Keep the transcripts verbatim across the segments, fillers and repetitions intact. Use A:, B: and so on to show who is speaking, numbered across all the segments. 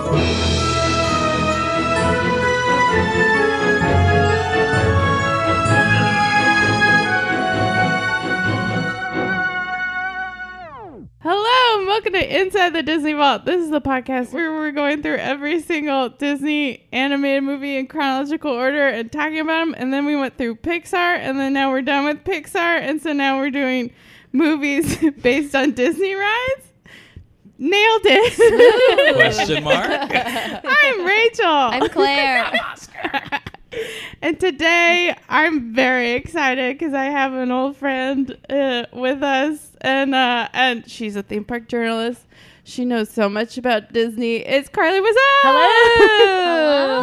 A: Welcome to Inside the Disney Vault. This is the podcast where we're going through every single Disney animated movie in chronological order and talking about them. And then we went through Pixar, and then now we're done with Pixar. And so now we're doing movies based on Disney rides. Nailed it.
B: Question mark.
A: I'm Rachel.
C: I'm Claire.
A: I'm Oscar. And today I'm very excited because I have an old friend uh, with us, and uh, and she's a theme park journalist. She knows so much about Disney. It's Carly Wazell.
C: Hello.
A: Hi.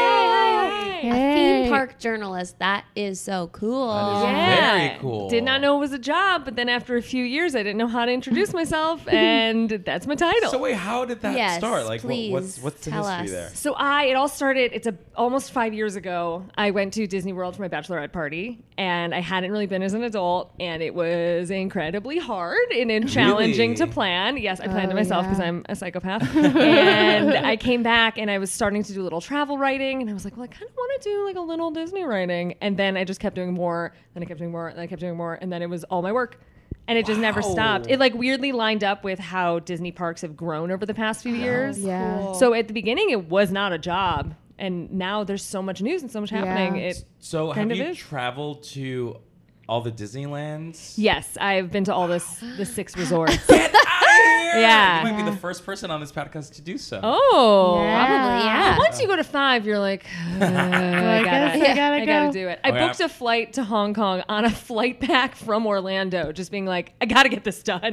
C: Hi.
A: Hey.
C: A theme park journalist. That is so cool.
B: That is
D: Yeah.
B: very cool.
D: Did not know it was a job, but then after a few years, I didn't know how to introduce myself, and that's my title.
B: So wait, how did that
C: Yes,
B: start? Like, what,
C: please
B: what's what's the
C: tell
B: history
C: us.
B: there?
D: So I, it all started, it's a, almost five years ago. I went to Disney World for my bachelorette party, and I hadn't really been as an adult, and it was incredibly hard and, and challenging
B: Really?
D: to plan. Yes, I planned
A: Oh,
D: it myself
A: yeah.
D: because I'm a psychopath. And I came back, and I was starting to do a little travel writing, and I was like, well, I kind of want to do like a little Disney writing. And then I just kept doing more, then I kept doing more, and I kept doing more, and then it was all my work. And it just never
B: Wow.
D: stopped. It like weirdly lined up with how Disney parks have grown over the past few years.
A: Yeah.
D: So at the beginning, it was not a job, and now there's so much news and so much happening.
A: Yeah.
D: It
B: So have
D: kind of
B: you
D: is.
B: traveled to all the Disneylands?
D: yes, I've been to all this the six resorts.
B: Get out of here!
D: Yeah.
B: You might be the first person on this podcast to do so.
D: Oh,
A: Yeah.
C: Probably, yeah.
D: But once you go to five, you're like, uh, I,
A: guess
D: gotta,
A: I gotta
D: I gotta
A: go.
D: do it. I
B: Oh, yeah.
D: booked a flight to Hong Kong on a flight back from Orlando, just being like, I gotta get this done,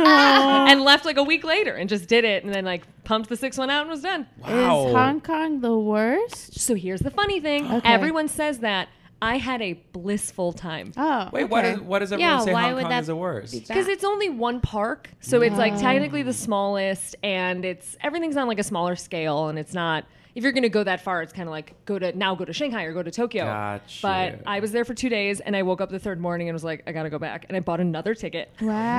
D: and left like a week later and just did it, and then like pumped the sixth one out and was done.
B: Wow.
A: Is Hong Kong the worst?
D: So here's the funny thing:
A: Okay.
D: everyone says that. I had a blissful time.
A: Oh,
B: Wait,
A: okay.
B: why does why does everyone
C: Yeah,
B: say
C: why
B: Hong
C: would
B: Kong
C: that
B: is the worst?
C: be
D: Because it's only one park, so it's like
A: Oh.
D: technically the smallest, and it's everything's on like a smaller scale, and it's not. If you're gonna go that far, it's kind of like go to now go to Shanghai or go to Tokyo.
B: Gotcha.
D: But I was there for two days, and I woke up the third morning and was like, I gotta go back, and I bought another ticket,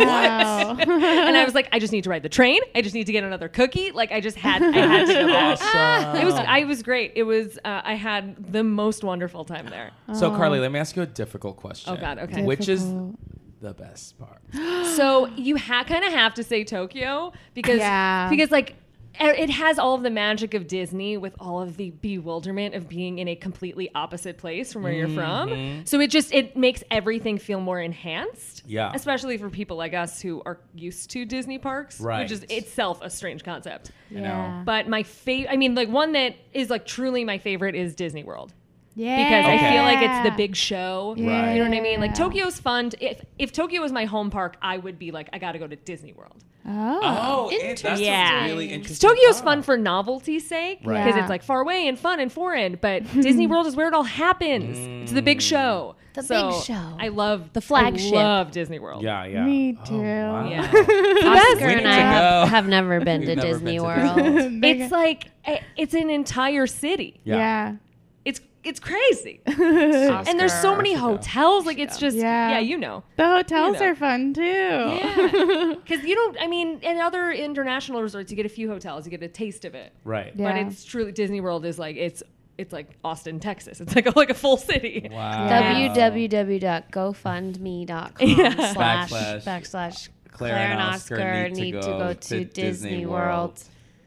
A: Wow.
D: and I was like, I just need to ride the train. I just need to get another cookie. Like I just had, I had to go back.
B: Awesome.
D: It was, I was great. It was, uh, I had the most wonderful time there.
B: So Carly, let me ask you a difficult question.
D: Oh, God, okay.
B: Which is
A: Difficult.
B: the best part?
D: So you ha- kind of have to say Tokyo because
A: Yeah.
D: because like e- it has all of the magic of Disney with all of the bewilderment of being in a completely opposite place from where you're from. So it just it makes everything feel more enhanced.
B: Yeah.
D: Especially for people like us who are used to Disney parks,
B: Right.
D: which is itself a strange concept.
B: You
A: Yeah.
B: know?
D: But my favorite, I mean, like one that is like truly my favorite is Disney World.
A: Yeah.
D: Because I
B: Okay.
D: feel like it's the big show.
B: Right.
D: You know what I mean? Like
A: Yeah.
D: Tokyo's fun. If if Tokyo was my home park, I would be like, I got to go to Disney World.
A: Oh.
B: Oh, it, that's
D: Yeah.
B: a really
D: Because
B: interesting.
D: Tokyo's
B: thought.
D: fun for novelty's sake,
B: Right.
D: because
A: Yeah.
D: it's like far away and fun and foreign. But Disney World is where it all happens. It's the big show.
C: The
D: So
C: big show.
D: I love
C: The flagship.
D: I love Disney World.
B: Yeah, yeah.
A: Me
B: Oh,
A: too.
B: wow.
D: Yeah.
C: Oscar
B: We need
C: and I
B: to
C: have,
B: go.
C: have never been
B: We've
C: to
B: never
C: Disney
B: been to
C: World.
D: It's like eh, it's an entire city.
B: Yeah.
A: Yeah.
D: It's it's crazy.
C: Oscar.
D: And there's so many
B: Should go.
D: hotels. Like it's just
A: Yeah.
D: yeah, you know.
A: The hotels
D: You know.
A: are fun too.
D: Yeah. Because you don't, I mean, in other international resorts, you get a few hotels, you get a taste of it.
B: Right.
A: Yeah.
D: But it's truly, Disney World is like, it's it's like Austin, Texas. It's like a, like a full city.
B: Wow.
C: w w w dot go fund me dot com
D: Yeah.
C: slash
B: Backslash
C: backslash
B: Claire and Oscar need to go to Disney World.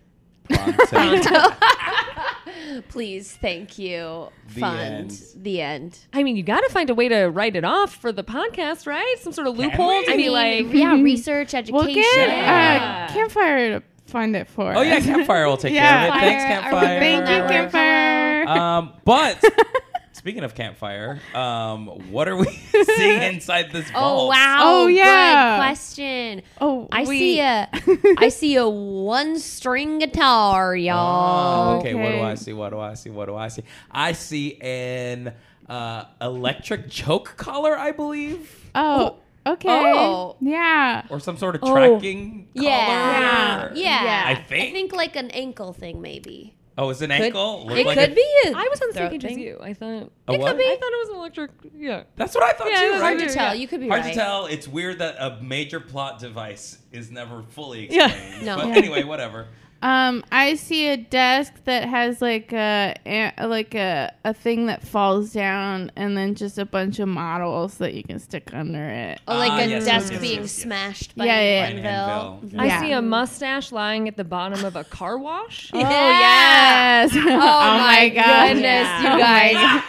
C: World.
B: Pronto.
C: Please, thank you.
B: The
C: Fund.
B: end.
C: The end.
D: I mean, you got to find a way to write it off for the podcast, right? Some sort of loophole
B: we?
D: to
B: I
D: be
C: mean,
D: like,
C: yeah, research, education.
A: We'll get
D: Yeah.
A: uh, Campfire to find it for
B: Oh yeah,
A: us.
B: Campfire will take
A: Yeah.
B: care of it. Thanks,
C: Fire, are we
B: Campfire.
A: Thank you,
C: Network.
A: Campfire.
B: Um, but speaking of Campfire, um, what are we seeing inside this vault?
C: Oh wow!
A: Oh, yeah.
C: Good question.
A: Oh,
C: I
A: we-
C: see a, I see a one-string guitar, y'all.
B: Oh, okay, what do
A: Okay.
B: I see? What do I see? What do I see? I see an uh, electric choke collar, I believe,
A: Oh, okay.
C: Oh.
A: Yeah.
B: or some sort of
D: Oh.
B: tracking
C: Yeah.
B: collar.
C: Yeah.
A: Yeah.
B: I think.
C: like an ankle thing, maybe.
B: Oh, it's an
C: Could-
B: ankle. Looked
C: it
B: like
C: could
B: a-
C: be. A
D: I was on the same
C: throat
D: page as
C: thing.
D: you. I thought,
B: A
C: It
B: what?
C: could be.
D: I thought it was an electric, yeah.
B: That's what I thought
D: Yeah,
B: too.
D: it was
B: right?
C: Hard to
D: Yeah.
C: tell. You could be
B: Hard
C: right.
B: to tell. It's weird that a major plot device is never fully
D: Yeah.
B: explained.
C: No.
B: But
A: Yeah.
B: anyway, whatever.
A: Um, I see a desk that has like a, a like a a thing that falls down, and then just a bunch of models that you can stick under it.
C: Oh, like
B: Ah,
C: a
B: yes,
C: desk
B: yes,
C: being
B: yes, yes.
C: smashed by
A: Yeah,
C: an
A: yeah,
B: yeah.
C: anvil.
B: Anvil.
D: I
A: Yeah.
D: see a mustache lying at the bottom of a car wash.
A: Oh
C: Yeah.
A: yes! Oh,
C: my
A: god!
C: goodness,
D: Yeah.
C: you
A: Oh, my
C: guys.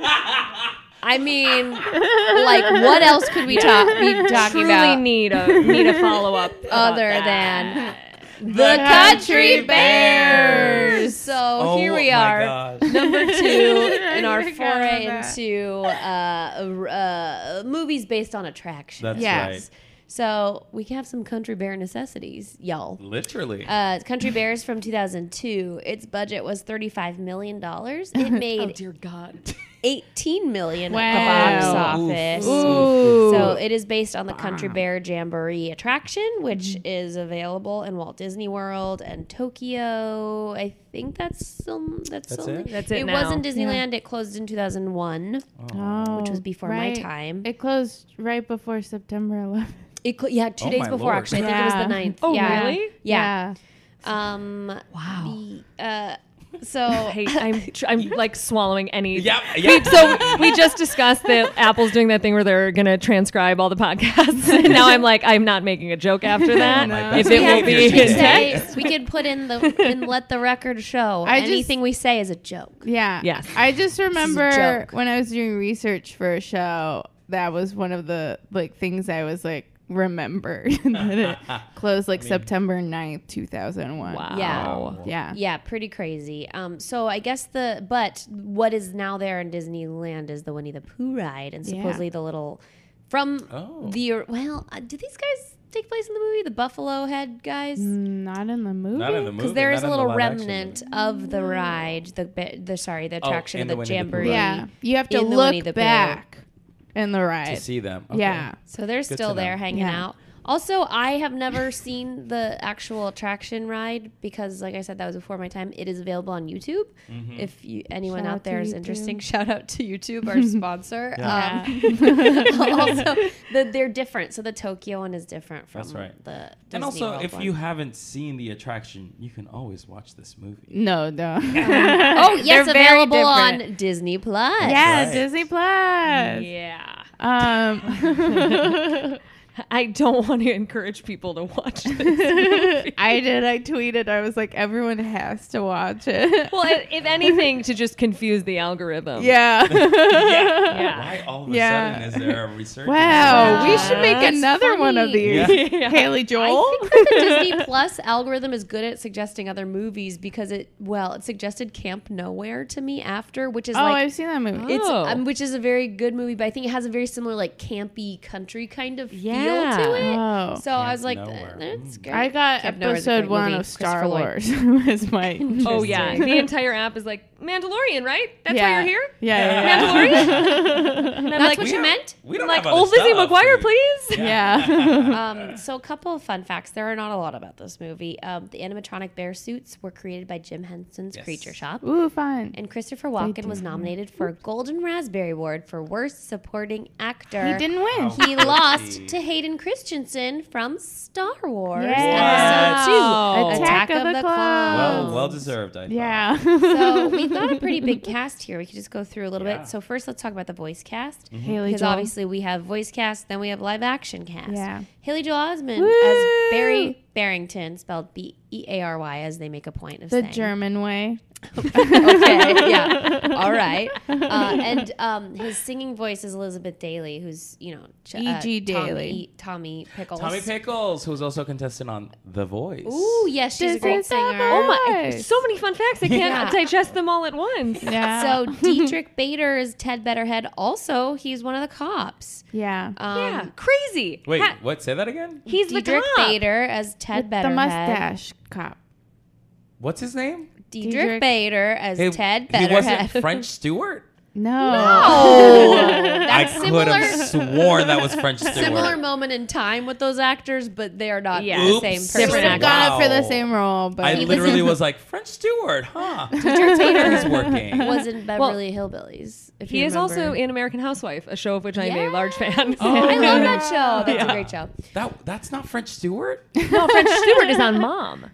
C: I mean, like, what else could we talk be talking
D: Truly
C: about
D: need a need a follow up
C: other than the Country Bears? So
B: Oh
C: here we
B: my
C: are,
B: gosh.
C: number two in our
A: I forgot
C: foray
A: about that.
C: into uh, uh, movies based on attractions.
B: That's
A: Yes.
B: right.
C: So we can have some Country Bear necessities, y'all.
B: Literally.
C: Uh, Country Bears from two thousand two. Its budget was thirty-five million dollars. It made
D: Oh dear God.
C: eighteen million
A: Wow.
C: at the box
B: Oof.
C: office.
A: Ooh.
C: So it is based on the Country Bear Jamboree attraction, which is available in Walt Disney World and Tokyo. I think that's um, that's,
B: That's
C: only-
B: it?
D: That's it
C: It
D: now.
C: was in Disneyland. It closed in two thousand one.
A: Oh,
C: Which was before my
A: right.
C: time.
A: It closed right before September eleventh.
C: It cl- yeah, two
B: Oh
C: days
B: my
C: before
B: Lord.
C: actually. I think it
A: Yeah.
C: was the ninth.
D: Oh,
C: yeah.
D: really?
C: Yeah. Um.
D: Wow.
C: the, uh. So
D: Hey, I'm tr- I'm like swallowing any.
B: Yep. Yep.
D: So we just discussed that Apple's doing that thing where they're gonna transcribe all the podcasts. And now I'm like, I'm not making a joke after that.
A: No.
D: If
B: My
D: it
B: best
D: will be
B: behavior
C: we
B: is
C: could
B: to
C: say
B: text.
C: we could put in the and let the record show.
A: I just-
C: Anything we say is a joke.
A: Yeah.
D: Yes.
A: I just remember
C: joke.
A: when I was doing research for a show, that was one of the like things I was like remembered that it closed like September ninth, two thousand one.
D: Wow.
C: Yeah.
A: Yeah.
C: Yeah, pretty crazy. Um, so I guess the but what is now there in Disneyland is the Winnie the Pooh ride, and
A: Yeah.
C: supposedly the little from
B: Oh.
C: the well, uh, did these guys take place in the movie? The Buffalo Head guys.
A: Not in the movie.
B: Not in the movie.
C: Because there is
B: not
C: a
B: in the
C: little
B: live action
C: remnant
B: movie.
C: of the ride, the ba- the sorry, the
B: Oh,
C: attraction
B: in
C: of
B: the
C: the
B: Winnie the Pooh
C: jamboree.
B: ride.
A: Yeah. You have to
C: In the Winnie
A: look
C: the Pooh.
A: back in the ride.
B: To see them. Okay.
A: Yeah.
C: So they're
B: Good
C: still
B: to know.
C: there hanging
A: Yeah.
C: out. Also, I have never seen the actual attraction ride because, like I said, that was before my time. It is available on YouTube.
B: Mm-hmm.
C: If you, anyone
A: Shout
C: out
A: out to
C: there is
A: YouTube.
C: interesting, shout out to YouTube, our sponsor.
B: Yeah.
C: Um, also, the, they're different. So the Tokyo one is different from
B: That's right.
C: the Disney
B: And also,
C: World
B: if
C: one.
B: you haven't seen the attraction, you can always watch this movie.
A: No, no.
C: oh yes,
A: They're very
C: available on
A: different.
C: Disney Plus.
A: Yeah,
B: right.
A: Disney Plus.
D: Yeah.
A: Um,
D: I don't want to encourage people to watch this movie.
A: I did. I tweeted. I was like, everyone has to watch it.
D: Well, if if anything, to just confuse the algorithm.
A: Yeah.
D: Yeah.
B: Why all of a
A: Yeah.
B: sudden is there a resurgence?
A: Wow, we
C: Yeah.
A: should make
C: That's
A: another one of
C: funny.
A: these.
B: Yeah.
A: Haley Joel.
C: I think that the Disney Plus algorithm is good at suggesting other movies because it, well, it suggested Camp Nowhere to me after, which is
A: oh,
C: like,
A: I've seen that movie.
C: it's,
D: Oh.
C: um, which is a very good movie, but I think it has a very similar, like, campy country kind of
D: Yeah.
C: feel to it.
A: Oh.
C: So I
B: Camp
C: was like,
B: Nowhere.
C: that's great.
A: I got
C: Camp Nowhere is a
A: episode
C: great
A: one
C: movie.
A: of Star
C: Christopher Lloyd.
A: Wars. was my
D: Oh yeah.
C: Interesting.
D: The entire app is like Mandalorian, right? That's
A: yeah.
D: why you're here.
A: Yeah, yeah, yeah.
D: Mandalorian. And I'm
C: That's
D: like,
C: what
B: we
C: you
B: don't-
C: meant?
B: We don't
D: like
B: have other
D: old Lizzie
B: stuff.
D: McGuire,
B: We-
D: please.
A: Yeah.
C: um, so a couple of fun facts. There are not a lot about this movie. Um, the animatronic bear suits were created by Jim Henson's
B: Yes.
C: Creature Shop.
A: Ooh, fun.
C: And Christopher Walken was nominated for a Golden Raspberry Award for Worst Supporting Actor.
A: He didn't win.
B: Wow.
C: He lost to Hayden Christensen from Star Wars
A: Yeah.
C: Episode Two:
A: Attack of the Clones.
B: Well, well deserved. I thought.
A: Yeah.
C: So we've got a pretty big cast here. We could just go through a little
B: Yeah.
C: bit. So first, let's talk about the voice cast.
A: Haley
C: Because
A: Joel.
C: obviously we have voice cast, then we have live action cast.
A: Yeah.
C: Haley Joel Osment
A: Woo!
C: as Barry Barrington, spelled B E A R Y, as they make a point of
A: The
C: saying.
A: German way.
C: Okay, yeah, all right. Uh, and um, his singing voice is Elizabeth Daly, who's you know Ch-
A: E G
C: Tommy,
A: Daly.
C: Tommy Pickles.
B: Tommy Pickles, who's also a contestant on The Voice.
C: Ooh, yes, she's
A: This
C: a great
A: is the
C: singer.
D: Oh my!
A: Voice.
D: So many fun facts. I can't
C: Yeah.
D: digest them all at once.
A: Yeah.
C: So Dietrich Bader is Ted Betterhead. Also, he's one of the cops.
A: yeah.
C: Um,
D: Yeah, crazy.
B: Wait,
D: Ha-
B: what? Say that again?
D: he's
C: Dietrich
D: the top.
C: Bader as Ted
A: the
C: Betterhead.
A: mustache cop.
B: What's his name?
C: Dietrich,
A: Betterhead.
C: Bader as
B: Hey,
C: Ted
B: he
C: Betterhead.
B: wasn't French Stewart?
A: No.
C: Oh,
B: I
C: that's
B: could have
C: similar.
B: sworn that was French Stewart.
C: Similar moment in time with those actors, but they are not
D: Yeah.
C: the
B: Oops.
C: same
A: He
C: person.
A: would have
D: actor.
A: gone up for the
B: Wow.
A: same role, but
B: I
C: He was
B: literally
C: in-
B: was like, French Stewart, huh?
C: Dietrich Bader
B: He's working.
C: was in Beverly Hillbillies. If
D: He
C: you
D: is
C: remember.
D: also in American Housewife, a show of which I am a large
C: Yes.
D: fan.
B: Oh.
C: I love that show. That's
B: Yeah.
C: a great show.
B: That That's not French Stewart?
D: No, French Stewart is on Mom.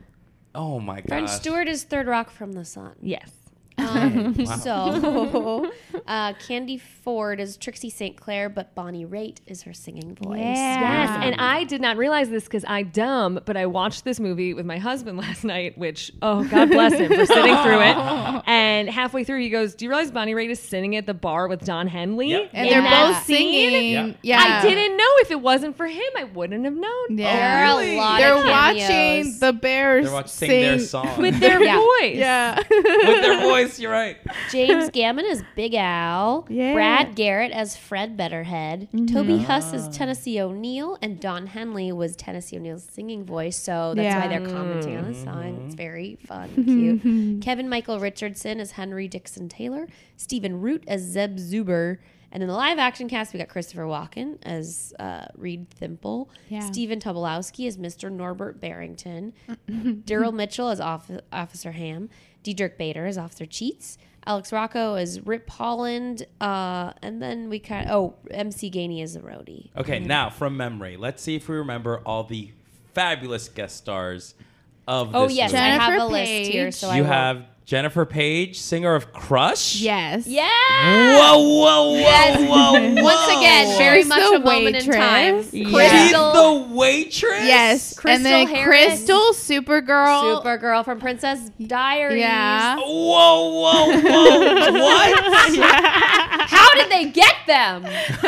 B: Oh my
C: French
B: gosh.
C: Stewart is Third Rock from the Sun.
D: Yes.
C: Um,
B: Wow.
C: So, uh, Candy Ford is Trixie Saint Clair, but Bonnie Raitt is her singing voice.
A: Yeah.
D: Yes, and I did not realize this because I dumb, but I watched this movie with my husband last night, which, oh, God bless him for sitting through it. And halfway through, he goes, do you realize Bonnie Raitt is sitting at the bar with Don Henley?
B: Yep.
A: And
C: Yeah.
A: they're
C: That
A: both
D: scene?
A: singing.
B: Yeah.
A: Yeah.
D: I didn't know. If it wasn't for him, I wouldn't have known.
A: Yeah.
C: There are
B: Really?
C: a lot
A: They're
C: of cameos.
A: watching the Bears
B: They're watching sing
A: sing
B: their song.
D: With their
C: Yeah.
D: voice.
A: Yeah.
B: With their voice, you're right.
C: James Gammon as Big Al.
A: Yeah.
C: Brad Garrett as Fred Betterhead. Toby Huss
B: Ah.
C: as Tennessee O'Neill. And Don Henley was Tennessee O'Neill's singing voice. So that's
A: Yeah.
C: why they're commenting on the song. It's very fun and cute. Kevin Michael Richardson as Henry Dixon Taylor. Stephen Root as Zeb Zuber. And in the live action cast, we got Christopher Walken as uh, Reed Thimple.
A: Yeah.
C: Stephen Tobolowsky as Mister Norbert Barrington. Daryl Mitchell as Off- Officer Ham. Diedrich Bader as Officer Cheats. Alex Rocco as Rip Holland. Uh, and then we kind of, oh, M C Gainey as the roadie.
B: Okay, now from memory, let's see if we remember all the fabulous guest stars of
C: Oh,
B: this
C: yes,
B: movie.
C: I have
A: Jennifer
C: a list here.
A: Page.
C: So I
B: You
C: won't-
B: have Jennifer Page, singer of Crush.
A: Yes.
C: Yeah.
B: Whoa, whoa, whoa,
C: Yes.
B: whoa, whoa.
C: Once again, very
A: She's
C: much
A: the
C: a moment in time.
A: waitress.
B: She's
C: Crystal,
B: the waitress?
A: Yes.
C: Crystal
A: and then
C: Harris.
A: Crystal, Supergirl.
C: Supergirl from Princess Diaries.
A: Yeah.
B: Whoa, whoa, whoa. What?
C: How did they get them?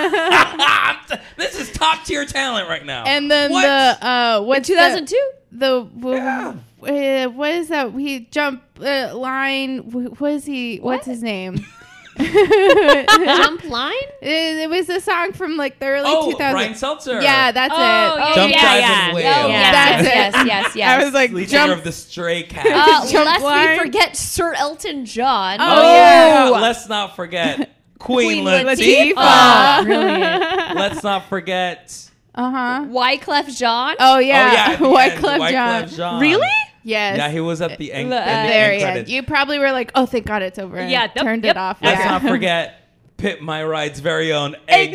B: This is top tier talent right now.
A: And then
B: What?
A: the uh what's
C: two thousand two?
A: the, the
B: Yeah.
A: uh, what is that? He jump uh, line. wh- What is he? What's
C: What?
A: his name?
C: Jump line?
A: It, it was a song from like the early
B: Oh,
A: two thousands.
B: Ryan Seltzer.
A: Yeah, that's
D: Oh,
A: it.
D: yeah,
B: Jump,
D: yeah,
B: dive,
D: yeah.
B: and
C: Oh,
B: whale.
C: yes,
A: That's
C: yes,
A: it.
C: yes, yes, yes.
A: I was like,
B: Lead singer
A: jump.
B: of the Stray Cats.
C: Uh,
A: Jump
C: lest
A: line.
C: we forget Sir Elton John.
A: Oh,
B: Oh,
A: yeah.
B: let's not forget Queen,
C: Queen
B: Latifah.
C: Latifah.
D: Oh, brilliant.
B: Let's not forget.
A: Uh huh.
C: Wyclef Jean.
A: Oh
B: Oh
A: yeah,
B: yeah, at the
A: Wyclef
B: end,
A: Jean.
B: Wyclef Jean.
D: Really?
A: Yes.
B: Yeah, he was at the end.
C: The-
B: in the
C: uh,
B: end
A: Very end.
B: credits.
A: You probably were like, "Oh, thank God it's over." and
D: Yeah, yep,
A: turned
D: yep.
A: it off.
B: Let's
A: yeah.
B: not forget Pit My Ride's very own
C: Exhibit.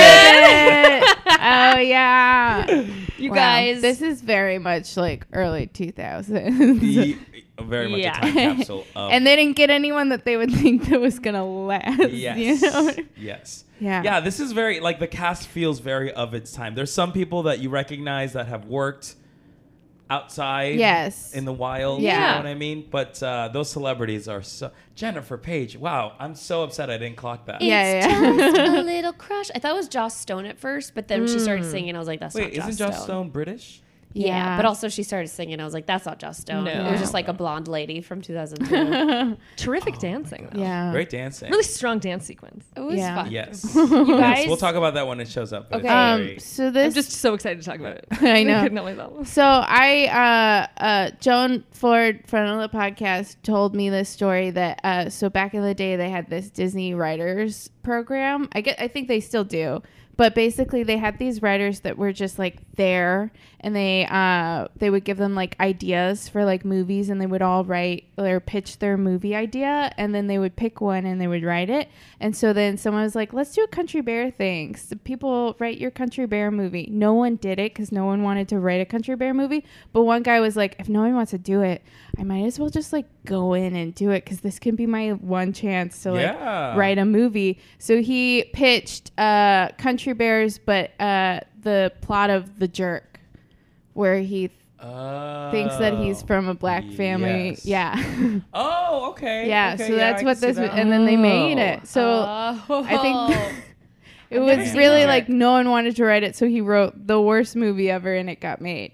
B: Exhibit.
A: Oh yeah.
C: You
A: Wow.
C: guys.
A: This is very much like early two thousands.
B: The- very much
D: Yeah.
B: a time capsule of
A: And they didn't get anyone that they would think that was gonna last.
B: yes,
A: You know?
B: yes,
A: Yeah.
B: yeah. This is very like the cast feels very of its time. There's some people that you recognize that have worked outside,
A: Yes.
B: in the wild.
A: Yeah.
B: You know what I mean? But uh, those celebrities are so Jennifer Page. Wow, I'm so upset I didn't clock that.
A: Yeah,
C: It's
A: yeah.
C: just a little crush. I thought it was Joss Stone at first, but then when she started singing, I was like, that's
B: Wait,
C: not Joss
B: isn't Joss
C: Stone.
B: Stone British?
C: Yeah.
A: Yeah.
C: but also she started singing. I was like, that's not Joss Stone.
D: No.
C: It was just like a blonde lady from two thousand two.
D: Terrific dancing, though.
A: Yeah.
B: Great dancing.
D: Really strong dance sequence.
C: It was
A: Yeah.
C: fun.
B: Yes.
C: You
B: Yes,
C: guys,
B: we'll talk about that when it shows up. but it's
C: Okay.
A: Um.
B: very-
A: So this.
D: I'm just so excited to talk about it.
A: I know.
D: couldn't help myself.
A: So I, uh, uh, Joan Ford, friend of the podcast, told me this story that, uh, so back in the day they had this Disney writers program. I get, I think they still do, but basically they had these writers that were just like there, and they, uh, they would give them like ideas for like movies, and they would all write or pitch their movie idea, and then they would pick one and they would write it. And so then someone was like, let's do a Country Bear thing. So people write your Country Bear movie. No one did it because no one wanted to write a Country Bear movie. But one guy was like, if no one wants to do it, I might as well just like go in and do it because this can be my one chance to like
B: Yeah.
A: write a movie. So he pitched uh, Country Bears, but uh, the plot of The Jerk, where he
B: Oh.
A: thinks that he's from a black family.
B: Yes.
A: Yeah.
B: Oh, okay.
A: yeah.
B: okay,
A: so that's
B: I
A: what
B: can see
A: this,
B: that.
A: and then they made
B: Oh.
A: it. So
C: Oh.
A: I think it
B: I've
A: was
B: never seen
A: really
B: that.
A: like no one wanted to write it, so he wrote the worst movie ever, and it got made.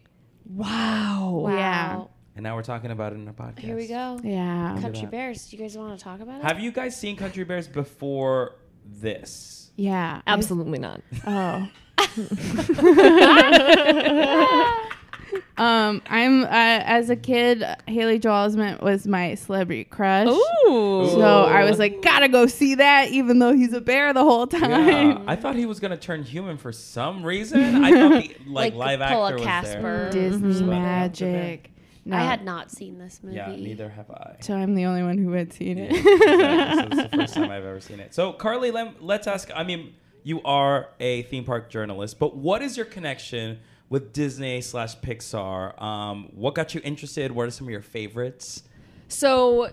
D: Wow.
C: Wow.
A: Yeah.
B: And now we're talking about it in a podcast.
C: Here we go.
A: Yeah.
C: Country
B: that.
C: Bears. Do you guys want to talk about it?
B: Have you guys seen Country Bears before this?
A: Yeah.
D: Absolutely not.
A: Oh. um, I'm uh, as a kid, Haley Joel Osment was my celebrity crush.
D: Ooh.
A: So I was like, gotta go see that, even though he's a bear the whole time.
B: Yeah. I thought he was gonna turn human for some reason. I thought the like,
C: Like
B: live
C: pull a
B: actor was
C: Casper.
B: there.
A: Disney
B: Mhm.
A: magic. No.
C: I had not seen this movie.
B: Yeah, neither have I.
A: So I'm the only one who had seen
B: Yeah,
A: it.
B: exactly. So this is the first time I've ever seen it. So Carly, lem- let's ask. I mean, you are a theme park journalist, but what is your connection with Disney slash Pixar. Um, what got you interested? What are some of your favorites?
D: So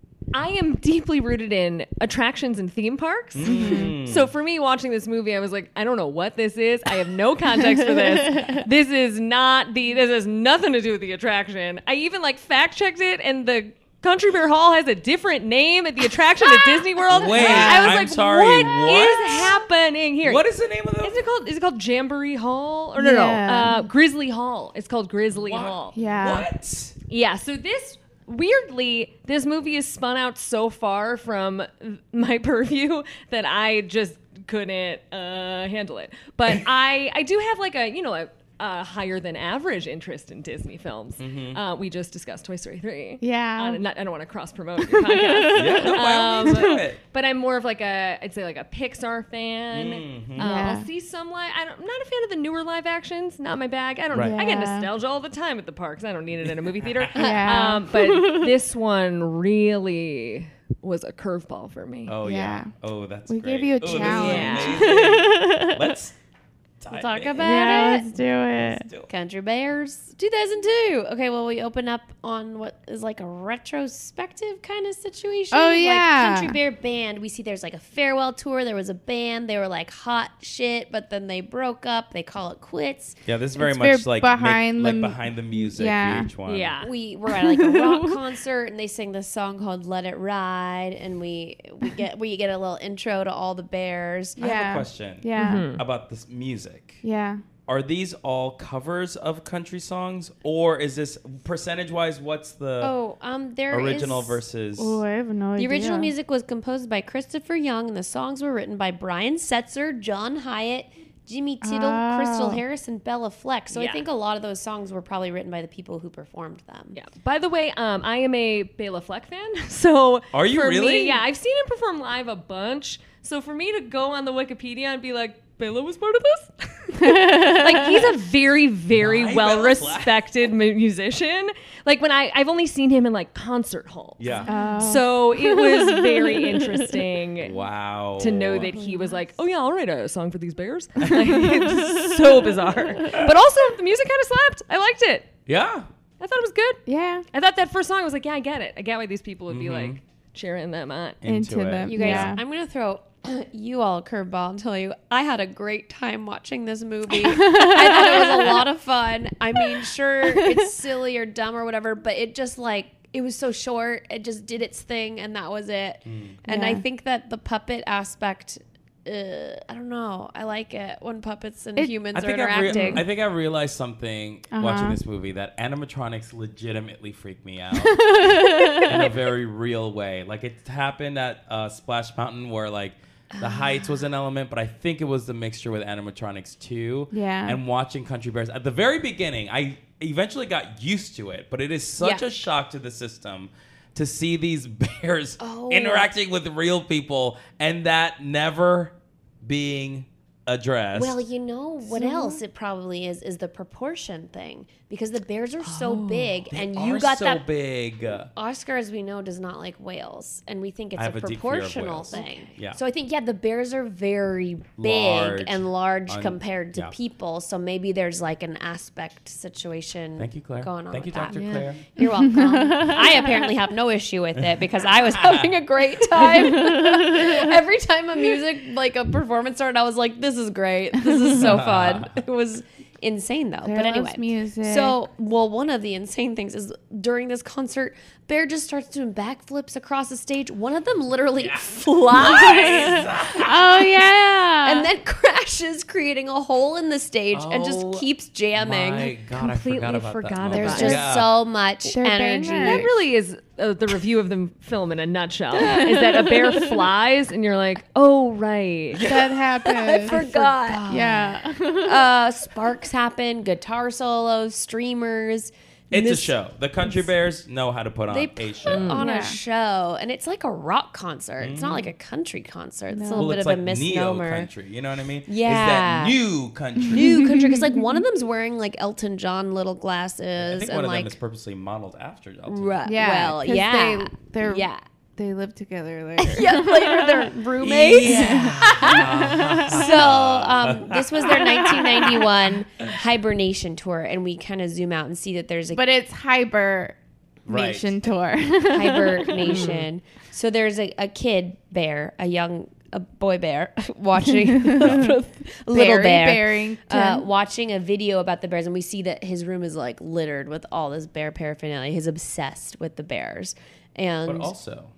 D: I am deeply rooted in attractions and theme parks.
B: Mm.
D: So for me, watching this movie, I was like, I don't know what this is. I have no context for this. This is not the, this has nothing to do with the attraction. I even like fact checked it, and the Country Bear Hall has a different name at the attraction at Disney World.
B: Wait,
D: I was
B: I'm
D: like,
B: sorry,
D: what,
B: what?
D: is happening here?
B: What is the name of the?
D: Is it called? Is it called Jamboree Hall? Or no,
A: Yeah.
D: no, uh, Grizzly Hall. It's called Grizzly
B: What?
D: Hall.
A: Yeah.
B: What?
D: Yeah. So this weirdly, this movie is spun out so far from my purview that I just couldn't uh, handle it. But I, I do have like a, you know, a, a higher than average interest in Disney films.
B: Mm-hmm.
D: Uh, we just discussed Toy Story three.
A: Yeah.
D: Uh, not, I don't want to cross promote your podcast.
B: Yeah, no, by all means,
D: Um,
B: do it.
D: But I'm more of like a, I'd say like a Pixar fan.
B: Mhm.
D: Uh,
A: Yeah.
D: I'll see some like, I don't, I'm not a fan of the newer live actions. Not my bag. I don't.
B: Right.
D: I get
A: Yeah.
D: nostalgia all the time at the parks. I don't need it in a movie theater.
A: Yeah.
D: Um, but this one really was a curveball for me.
B: Oh yeah.
A: Yeah.
B: Oh, that's
A: We
B: great.
A: gave you a
B: Oh, this is
A: challenge.
B: amazing. Let's dive
C: Talk
B: in.
C: about
A: Yeah,
C: it.
A: let's do it.
B: Let's do it.
C: Country Bears, two thousand two. Okay, well, we open up on what is like a retrospective kind of situation.
A: Oh,
C: Like
A: yeah.
C: Country Bear Band. We see there's like a farewell tour. There was a band. They were like hot shit, but then they broke up. They call it quits.
B: Yeah, this is very
A: It's
B: much
A: very
B: like
A: behind
B: make,
A: the-
B: like behind the music
A: Yeah.
B: for each one.
D: Yeah.
C: We were at like a rock concert, and they sing this song called "Let It Ride," and we we get we get a little intro to all the bears.
B: I have
A: Yeah.
B: a question
A: Yeah.
B: about this music.
A: Yeah.
B: Are these all covers of country songs, or is this percentage wise? What's the
C: Oh, um, there
B: original
C: is-
B: versus?
A: Oh, I have no
C: The
A: idea.
C: original music was composed by Christopher Young, and the songs were written by Brian Setzer, John Hyatt, Jimmy Tittle,
A: Oh.
C: Crystal Harris, and Bella Fleck. So I
D: Yeah.
C: think a lot of those songs were probably written by the people who performed them.
D: Yeah. By the way, um, I am a Bela Fleck fan. So
B: Are you
D: for
B: really?
D: Me, yeah, I've seen him perform live a bunch. So for me to go on the Wikipedia and be like, Bela was part of this? Like, he's a very, very
B: Why
D: well
B: Bela Fleck?
D: respected mu- musician. Like, when I, I've only seen him in like concert halls.
B: Yeah.
A: Oh.
D: So it was very interesting.
B: Wow.
D: To know that he was like, oh yeah, I'll write a song for these bears. Like, it's so bizarre. But also, the music kind of slapped. I liked it.
B: Yeah.
D: I thought it was good.
A: Yeah.
D: I thought that first song, I was like, yeah, I get it. I get why these people would be
B: Mhm.
D: like cheering them on.
B: Into,
A: Into
B: it.
A: them.
C: You guys,
A: Yeah.
C: I'm going to throw you all a curveball and tell you I had a great time watching this movie. I thought it was a lot of fun. I mean, sure, it's silly or dumb or whatever, but it just like, it was so short. It just did its thing, and that was it. And I
A: Yeah.
C: think that the puppet aspect, uh, I don't know. I like it when puppets and
A: It-
C: humans
B: I
C: are
B: think, I, re-
C: interacting.
B: I think I realized something
A: Uh-huh.
B: watching this movie, that animatronics legitimately freak me out in a very real way. Like, it happened at uh, Splash Mountain where like the heights was an element, but I think it was the mixture with animatronics too.
A: Yeah.
B: And watching Country Bears at the very beginning, I eventually got used to it, but it is such
C: Yeah.
B: a shock to the system to see these bears
C: Oh.
B: interacting with real people and that never being addressed.
C: Well, you know what else it probably is is the proportion thing, because the bears are so big,
B: They
C: and
B: are
C: you got
B: so
C: that.
B: big.
C: Oscar, as we know, does not like whales, and we think it's
B: I
C: a
B: have a deep fear of
C: proportional
B: whales.
C: thing.
B: Yeah.
C: So I think yeah, the bears are very big
B: Large.
C: and large
B: Un-
C: compared to
B: yeah.
C: people. So maybe there's like an aspect situation.
B: Thank you, Claire.
C: Going on
B: Thank you,
C: with that.
B: Doctor Claire.
C: You're welcome. I apparently have no issue with it because I was having a great time. Every time a music, like a performance started, I was like, this is great. This is so fun. It was insane though.
A: Bear
C: but
A: loves
C: anyway.
A: music.
C: So, well, one of the insane things is during this concert, Bear just starts doing backflips across the stage. One of them literally flies
A: Oh yeah.
C: and then crashes, creating a hole in the stage and
B: Oh,
C: just keeps jamming.
B: My God, I
D: Completely
B: forgot about
D: forgot
B: that.
D: about
B: moment.
C: There's
D: it.
C: just
B: Yeah.
C: so much
A: They're
C: energy.
A: bangers.
D: That really is uh, the review of the film in a nutshell. Is that a bear flies and you're like, oh, right.
A: that happened.
C: I forgot.
A: Yeah.
C: Uh, sparks happen, guitar solos, streamers.
B: It's a
C: Miss-
B: show. The Country Bears know how to put on
C: They
B: a
C: put
B: show.
C: on
A: Yeah.
C: a show, and it's like a rock concert. It's not like a country concert. It's a little
B: Well,
C: bit
B: it's
C: of
B: like
C: a misnomer.
B: neo country. You know what I mean?
C: Yeah.
B: Is that new country?
C: New country, because like one of them's wearing like Elton John little
B: I
C: glasses,
B: think
C: and
B: one of
C: like
B: them is purposely modeled after Elton.
C: Right.
A: Yeah,
C: Well,
A: 'cause
C: yeah.
A: they- they're-
C: yeah.
A: they live together later.
C: Yeah, later they're roommates.
B: Yeah.
C: So um, this was their nineteen ninety-one hibernation tour, and we kind of zoom out and see that there's a
A: But it's hibernation
B: Right.
A: tour.
C: hibernation. So there's a, a kid bear, a young a boy bear, watching a little
A: Barry
C: bear,
A: Barrington.
C: uh, watching a video about the bears, and we see that his room is like littered with all this bear paraphernalia. He's obsessed with the bears, and
B: But also,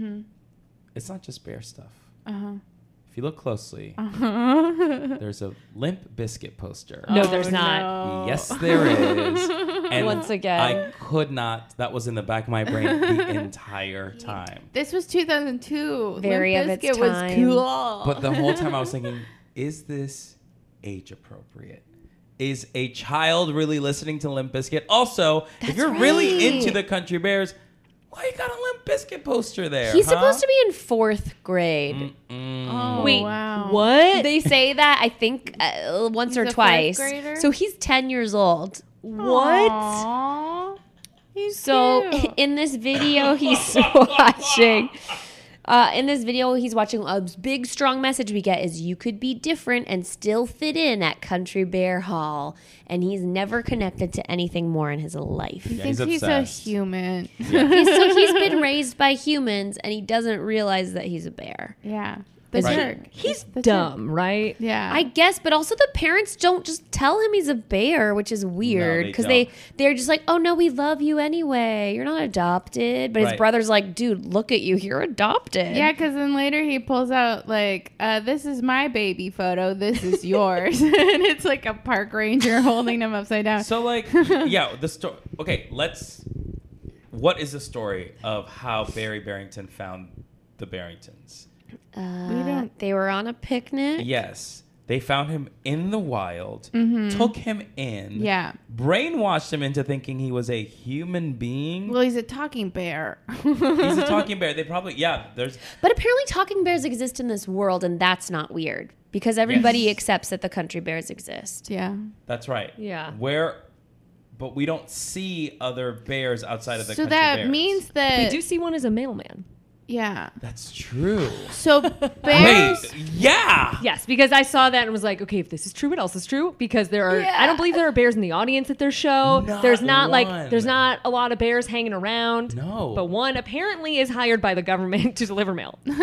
B: it's not just bear stuff.
A: Uh-huh.
B: If you look closely,
A: Uh-huh.
B: there's a Limp Bizkit poster.
D: No,
A: Oh,
D: there's not.
A: no.
B: Yes, there is. And
C: Once again.
B: I could not. That was in the back of my brain the entire time.
A: This was two thousand two.
C: Very
A: Limp
C: of its
A: Bizkit was
C: time.
A: cool.
B: But the whole time I was thinking, is this age appropriate? Is a child really listening to Limp Bizkit? Also, if
C: That's
B: you're really
C: right.
B: into the Country Bears, why you got a Limp Bizkit poster there?
C: he's
B: huh?
C: supposed to be in fourth grade.
B: Mm-mm.
A: Oh,
D: Wait,
A: wow.
D: what?
C: They say that I think uh, once
A: He's
C: or
A: a fourth
C: twice.
A: grader?
C: So he's ten years old.
D: What?
A: Aww. He's
C: So
A: cute.
C: in this video, he's watching. Uh, in this video, he's watching a big, strong message we get is you could be different and still fit in at Country Bear Hall. And he's never connected to anything more in his life.
A: He
B: Yeah,
A: thinks
B: he's
A: he's,
B: obsessed.
A: a human.
C: He's, so he's been raised by humans, and he doesn't realize that he's a bear.
A: Yeah. The
B: Right.
A: jerk.
D: He's
A: The jerk.
D: dumb, right?
A: Yeah.
C: I guess, but also the parents don't just tell him he's a bear, which is weird
B: they
C: because they,
B: don't.
C: they're just like, oh no, we love you anyway. You're not adopted. But his
B: Right.
C: brother's like, dude, look at you. You're adopted.
A: Yeah, because then later he pulls out like, uh, "This is my baby photo. This is yours," and it's like a park ranger holding him upside down.
B: So, like, yeah, the story. Okay, let's. What is the story of how Barry Barrington found the Barringtons?
C: Uh,
A: We don't-
C: They were on a picnic.
B: Yes, they found him in the wild, took him in,
A: Yeah.
B: brainwashed him into thinking he was a human being.
A: Well, he's a talking bear.
B: He's a talking bear. They probably, yeah, there's,
C: But apparently talking bears exist in this world, and that's not weird because everybody
B: Yes.
C: accepts that the country bears exist.
A: Yeah.
B: that's right.
D: Yeah.
B: Where, but we don't see other bears outside of the
A: So
B: country
A: that
B: bears.
A: means
D: We
A: that
D: do see one as a mailman.
A: yeah.
B: That's true.
A: So bears.
B: Wait, yeah.
D: Yes, because I saw that and was like, okay, if this is true, what else is true? Because there are, I don't believe there are bears in the audience at their show.
B: Not
D: there's not
B: one.
D: like, there's not a lot of bears hanging around.
B: No.
D: But one apparently is hired by the government to deliver mail.
C: So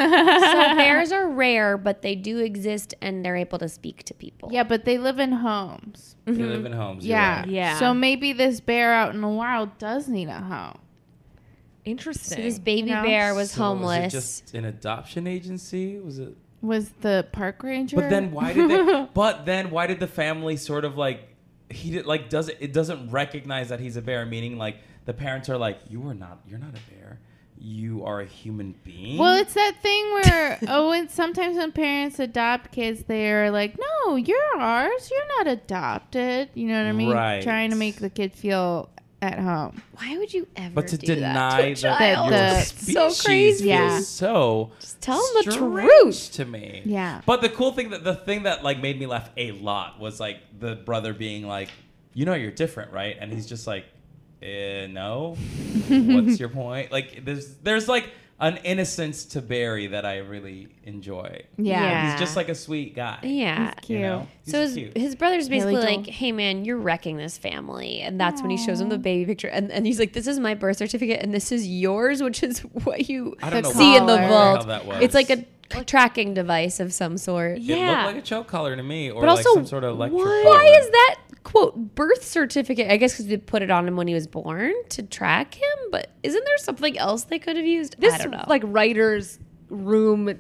C: bears are rare, but they do exist, and they're able to speak to people.
A: Yeah, but they live in homes.
B: They live in homes. you're
A: Yeah.
B: right.
D: Yeah.
A: So maybe this bear out in the wild does need a home.
D: Interesting.
C: So this baby
A: You know?
C: bear was
B: So
C: homeless.
B: Was it just an adoption agency? Was it?
A: Was the park ranger?
B: But then why did they? But then why did the family sort of like? He did like does it? It doesn't recognize that he's a bear. Meaning like the parents are like, you are not. You're not a bear. You are a human being.
A: Well, it's that thing where oh, and sometimes when parents adopt kids, they're like, "No, you're ours. You're not adopted." You know what I mean?
B: Right.
A: Trying to make the kid feel at home.
C: Why would you ever
B: But to
C: do
B: deny
C: that to
B: that,
C: a child?
A: the-
B: your
C: so
B: species
C: crazy.
A: Yeah.
B: feels so
C: Just tell them the
B: strange
C: truth.
B: to me.
A: Yeah.
B: But the cool thing that the thing that like made me laugh a lot was like the brother being like, you know, you're different, right? And he's just like, eh, no. What's your point? Like there's there's like an innocence to Barry that I really enjoy.
A: Yeah.
C: Yeah.
B: He's just like a sweet guy.
C: Yeah.
A: He's
B: You
A: cute.
B: know? He's
C: So his,
B: cute.
C: his brother's basically
A: Haley
C: like,
A: Joel.
C: hey man, you're wrecking this family. And that's when he shows him the baby picture. And, and he's like, this is my birth certificate and this is yours, which is what you
B: I don't know
C: see in the
A: collar.
B: how
C: vault.
B: that was.
C: It's like a c- tracking device of some sort.
B: It
D: Yeah.
B: looked like a choke collar to me, or
C: But
B: like
C: also,
B: some sort of electric.
C: why
B: collar.
C: is that quote birth certificate? I guess because they put it on him when he was born to track him. But isn't there something else they could have used?
D: This
C: I don't know.
D: like writer's room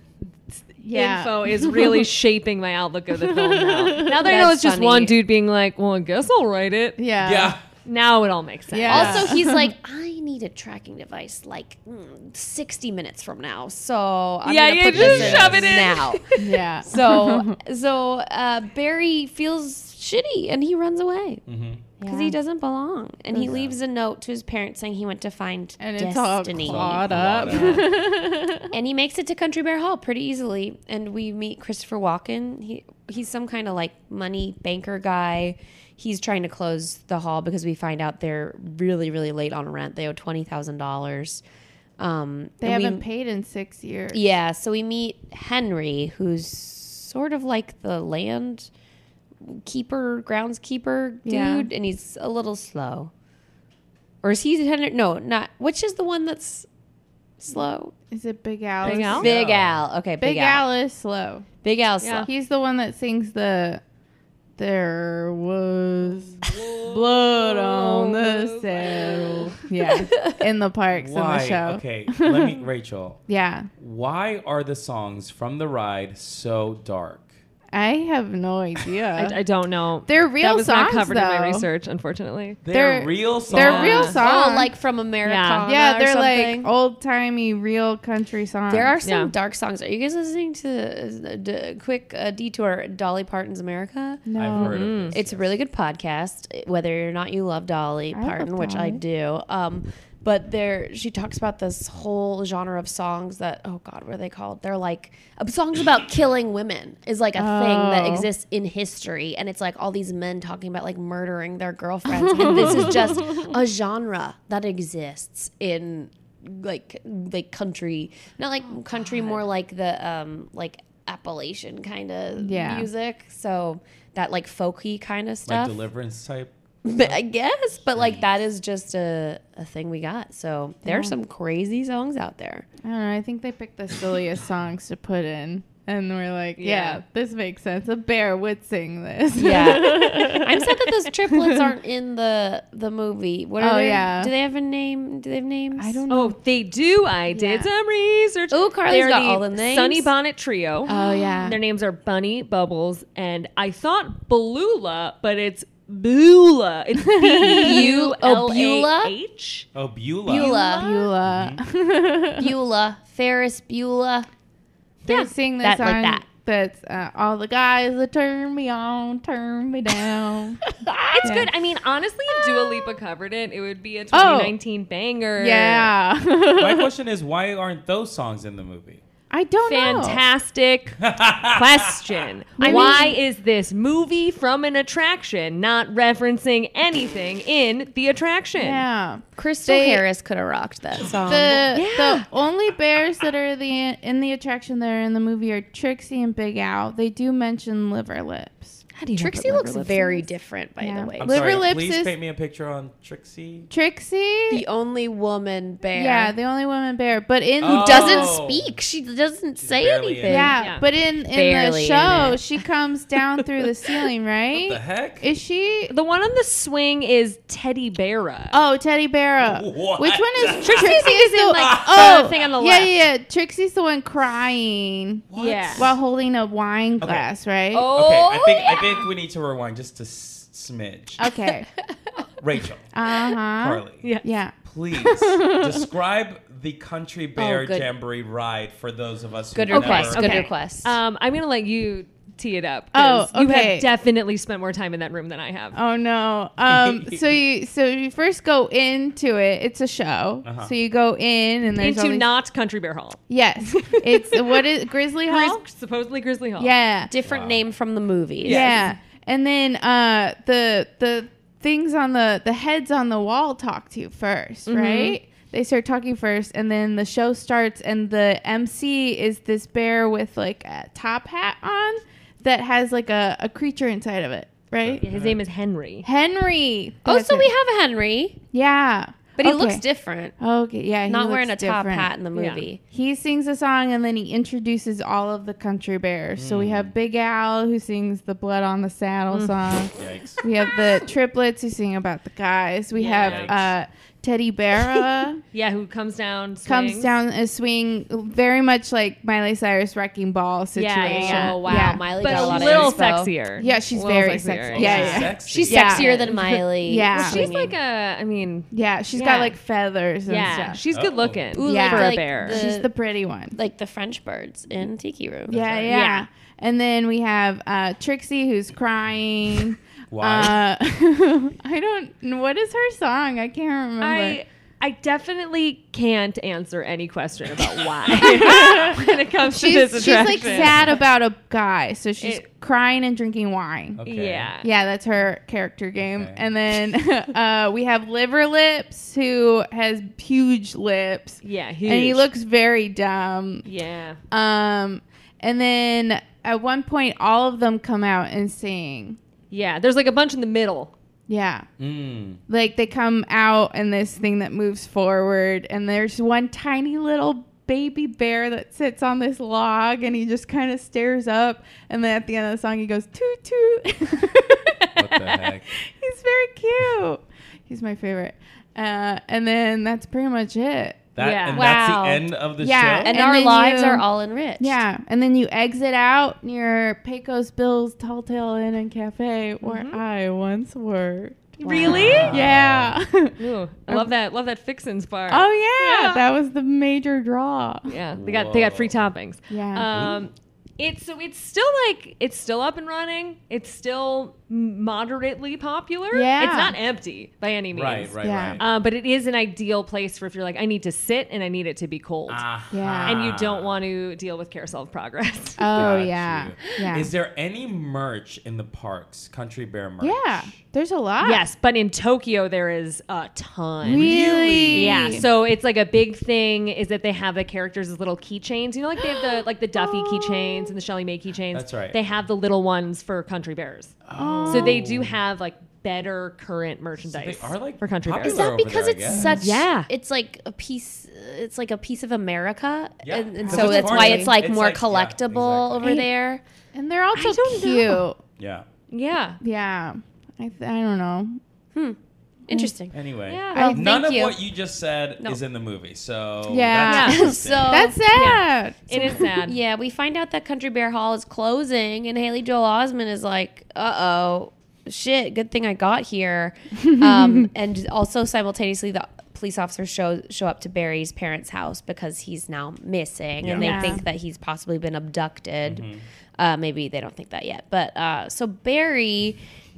A: Yeah.
D: info is really shaping my outlook of the film now. Now that I know
C: That's
D: it's just
C: funny.
D: one dude being like, well, I guess I'll write it.
A: Yeah.
B: Yeah.
D: Now it all makes sense.
A: Yeah.
C: Also, he's like, I need a tracking device like mm, sixty minutes from now. So I'm
D: Yeah,
C: gonna
D: you
C: put
D: just
C: this in
D: shove it in.
C: now.
A: Yeah.
C: So, so uh, Barry feels shitty and he runs away
B: Mm-hmm.
C: because
A: Yeah.
C: he doesn't belong. And he leaves a note to his parents saying he went to find
A: And it's all
C: destiny.
A: clawed up.
C: And he makes it to Country Bear Hall pretty easily. And we meet Christopher Walken. He he's some kind of like money banker guy. He's trying to close the hall because we find out they're really, really late on rent. They owe twenty thousand dollars. Um,
A: They
C: and we-
A: haven't paid in six years.
C: Yeah, so we meet Henry, who's sort of like the land keeper, groundskeeper dude,
A: Yeah.
C: and he's a little slow. Or is he Henry? No, not. Which is the one that's slow?
A: Is it Big Al?
D: Big Al?
C: Big
B: Yeah.
C: Al. Okay,
A: Big
C: Big, Al.
A: Al is slow.
C: Big Al's
D: Yeah.
C: slow.
A: He's the one that sings the "There was blood on the saddle." Yeah, in the parks in the
B: Why?
A: show.
B: Okay, let me, Rachel.
A: Yeah,
B: Why are the songs from the ride so dark?
A: I have no idea.
D: I, I don't know.
A: They're real
D: That was
A: songs,
D: not covered in my
A: though.
D: research, unfortunately.
B: They're,
A: They're-
B: real songs.
A: they're real songs.
C: Oh, like from Americana.
A: yeah,
C: or
A: they're
C: something.
A: like old timey real country songs.
C: There are some
D: Yeah.
C: dark songs. Are you guys listening to uh, d- quick uh, detour Dolly Parton's America?
A: no.
B: I've heard of this.
C: It's a really good podcast, whether or not you love Dolly
A: I love
C: Parton, which I
A: Dolly.
C: do. Um, but there, she talks about this whole genre of songs that, oh God, what are they called? They're like uh, songs about killing women is like a thing that
A: Oh.
C: exists in history, and it's like all these men talking about like murdering their girlfriends, and this is just a genre that exists in like like country, not like country, more like the um like Appalachian kind of
A: Yeah.
C: music. So that like folky kind of
B: like
C: stuff.
B: deliverance type.
C: But I guess, but like that is just a, a thing we got. So there are
A: Yeah.
C: some crazy songs out there.
A: I don't know. I think they picked the silliest songs to put in, and we're like, yeah,
D: Yeah.
A: this makes sense. A bear would sing this.
C: Yeah, I'm sad that those triplets aren't in the the movie. What are
A: Oh,
C: they?
A: yeah.
C: Do they have a name? Do they have names?
A: I don't know.
D: Oh, they do. I did
A: Yeah.
D: some research.
C: Ooh, Carly's
D: They are
C: got all the names.
D: Sunny Bonnet Trio.
A: Oh yeah.
D: Their names are Bunny, Bubbles, and I thought Beulah, but it's Beulah. It's B U L A H.
B: Oh, Beulah.
C: Beulah.
A: Beulah.
C: Beulah, Ferris Beulah.
A: They
D: Yeah,
A: sing the
C: that-
A: song
C: like that.
A: that's uh, all the guys that turn me on, turn me down.
D: It's
A: Yeah.
D: good. I mean, honestly, if Dua Lipa covered it, it would be a twenty nineteen banger.
A: Yeah.
B: My question is, why aren't those songs in the movie?
A: I don't know.
D: Fantastic question.
A: I
D: Why
A: mean-
D: is this movie from an attraction not referencing anything in the attraction?
A: Yeah.
C: Crystal
A: They-
C: Harris could have rocked that song.
A: The
D: Yeah.
A: the only bears that are the in the attraction that are in the movie are Trixie and Big Al. They do mention Liver Lips.
D: How do you know
C: Trixie
D: what
C: looks
D: Liver Lips
C: very
D: is?
C: different, by
A: Yeah.
C: the way.
B: I'm
A: Liver
B: sorry,
A: Lips
B: please
A: is-
B: paint me a picture on Trixie.
A: Trixie.
C: The only woman bear.
A: Yeah, the only woman bear. But in
B: Oh.
C: doesn't speak. She doesn't
B: She's
C: say
B: barely in
C: anything.
B: it.
A: yeah,
D: Yeah.
A: but in in the
C: Barely in
A: show,
C: it.
A: she comes down through the ceiling, right?
B: What the heck?
A: Is she?
D: The one on the swing is Teddy Beara.
A: Oh, Teddy Bear.
B: What?
A: Which one is
D: Trixie
A: Trixie?
D: is in,
A: the
D: like,
A: oh
D: the thing on the
A: yeah,
D: left.
A: yeah, yeah. Trixie's the one crying
B: What?
D: Yeah.
A: while holding a wine glass, right?
D: Oh,
B: Okay, I think
C: yeah.
B: I think we need to rewind just a s- smidge.
A: Okay.
B: Rachel,
A: Uh huh.
B: Carly,
D: Yeah.
A: Yeah.
B: please describe the Country Bear
C: Oh, good.
B: Jamboree ride for those of us who
C: Good
B: never
C: request. Good
A: Okay.
C: request.
D: Um, I'm gonna let you tee it up. 'cause
A: Oh,
D: You
A: okay.
D: have definitely spent more time in that room than I have.
A: Oh no. Um. so you so you first go into it. It's a show.
B: Uh-huh.
A: So you go in and there's all
D: Into
A: these-
D: not Country Bear Hall.
A: Yes. It's what is Grizzly Hall?
D: Grizz- supposedly Grizzly Hall.
A: Yeah.
C: Different
B: Wow.
C: name from the movies.
A: Yeah. And then uh the the things on the the heads on the wall talk to you 1st
D: Mm-hmm.
A: right? They start talking first and then the show starts and the M C is this bear with like a top hat on that has like a, a creature inside of it, right?
D: His name is Henry.
A: Henry.
C: Oh,
A: That's
C: so
A: it.
C: we have a Henry,
A: Yeah.
C: but he
A: Okay.
C: looks different.
A: Okay, yeah, he
C: Not
A: looks
C: wearing a top
A: different.
C: hat in the
D: Yeah.
C: movie.
A: He sings a song and then he introduces all of the country bears. So we have Big Al who sings the Blood on the Saddle song.
B: Yikes.
A: We have the triplets who sing about the guys. We
D: Yeah.
A: have uh, Teddy Beara
D: Yeah, who comes down,
A: comes
D: swings.
A: down a swing, very much like Miley Cyrus Wrecking Ball situation.
D: Yeah, yeah, yeah.
C: Oh wow,
A: Yeah.
C: Miley
D: but
C: got a
D: a
C: lot
D: little
C: of inspo.
D: sexier.
A: Yeah, she's
D: A little
A: very
D: sexier,
A: sexy.
D: yeah.
A: Yeah, yeah.
B: Sexy.
C: She's
A: Yeah.
C: sexier than Miley.
A: Yeah.
D: She's
C: singing.
D: like a, I mean,
A: Yeah, she's
D: Yeah.
A: got like feathers and
D: yeah,
A: stuff.
D: she's
B: Oh.
D: good looking
C: Ooh,
A: Yeah.
D: for
C: like
D: a
C: the-
D: bear.
C: the-
A: She's the pretty one.
C: like the French birds in Tiki Room.
A: Yeah,
B: right.
A: yeah,
D: Yeah.
A: And then we have uh, Trixie who's crying.
B: Why?
A: Uh, I don't. What is her song? I can't remember.
D: I I definitely can't answer any question about why when it comes to
A: She's,
D: this
A: she's
D: attraction.
A: like sad about a guy, so she's
D: It-
A: crying and drinking wine.
B: Okay.
D: Yeah.
A: Yeah, that's her character game.
B: Okay.
A: And then uh, we have Liver Lips, who has huge lips,
D: Yeah. Huge.
A: and he looks very dumb.
D: Yeah.
A: Um, and then at one point, all of them come out and sing.
D: Yeah. There's like a bunch in the middle.
A: Yeah.
B: Mm.
A: Like they come out in this thing that moves forward, and there's one tiny little baby bear that sits on this log, and he just kind of stares up, and then at the end of the song he goes toot toot.
B: What the heck?
A: He's very cute. He's my favorite. Uh, and then that's pretty much it.
B: That,
D: Yeah.
B: And
C: Wow.
B: that's the end of the
A: Yeah,
B: show?
C: And,
A: And
C: our
A: then
C: lives
A: you-
C: are all enriched.
A: Yeah, and then you exit out near Pecos Bill's Tall Tale Inn and Cafe, where I once worked.
D: Really?
A: Yeah.
D: Ooh, I love that. Love that fixins part.
A: Oh yeah,
D: Yeah.
A: that was the major draw.
D: Yeah, they got they got free
B: Whoa.
D: toppings.
A: Yeah.
D: Um, it's so it's still like it's still up and running. It's still moderately popular.
A: Yeah.
D: It's not empty by any means.
B: Right, right,
A: Yeah.
B: right.
D: Uh, but it is an ideal place for if you're like, I need to sit and I need it to be cold.
B: Ah.
A: Yeah.
D: And you don't want to deal with carousel of progress.
A: Oh
B: Got
A: yeah.
B: you.
A: Yeah.
B: Is there any merch in the parks? Country Bear merch?
A: yeah. There's a lot.
D: Yes, but in Tokyo there is a ton.
A: Really?
D: Yeah, so it's like a big thing is that they have the characters as little keychains. You know, like they have the like the Duffy keychains and the Shelly Mae keychains.
B: That's right.
D: They have the little ones for Country Bears.
A: Oh.
D: So they do have like better current merchandise
B: So they are, like,
D: for Country
B: popular.
C: Is
D: Bears.
C: that
B: over
C: because
B: there, I
C: it's
B: guess.
C: such?
D: Yeah.
C: It's like a piece. It's like a piece of America,
B: Yeah.
C: and, and
B: 'Cause
C: so
B: it's
C: that's why
B: hardly-
C: it's like
B: it's
C: more
B: like- yeah,
C: collectible
B: exactly.
C: over there.
A: And they're also
D: I don't
A: cute.
D: know.
B: Yeah.
D: Yeah.
A: Yeah. I th- I don't know.
C: Interesting.
B: Anyway.
D: Yeah.
C: Well,
B: None
C: thank
B: of
C: you.
B: what you just said
C: No.
B: is in the movie, so
A: Yeah.
B: that's
D: Yeah.
B: interesting.
C: So
A: That's sad.
D: It is sad.
C: yeah, we find out that Country Bear Hall is closing, and Haley Joel Osment is like, "Uh oh, shit! Good thing I got here." um, and also simultaneously, the police officers show show up to Barry's parents' house because he's now missing, and they
A: Yeah.
C: think that he's possibly been abducted. Uh, maybe they don't think that yet, but uh, so Barry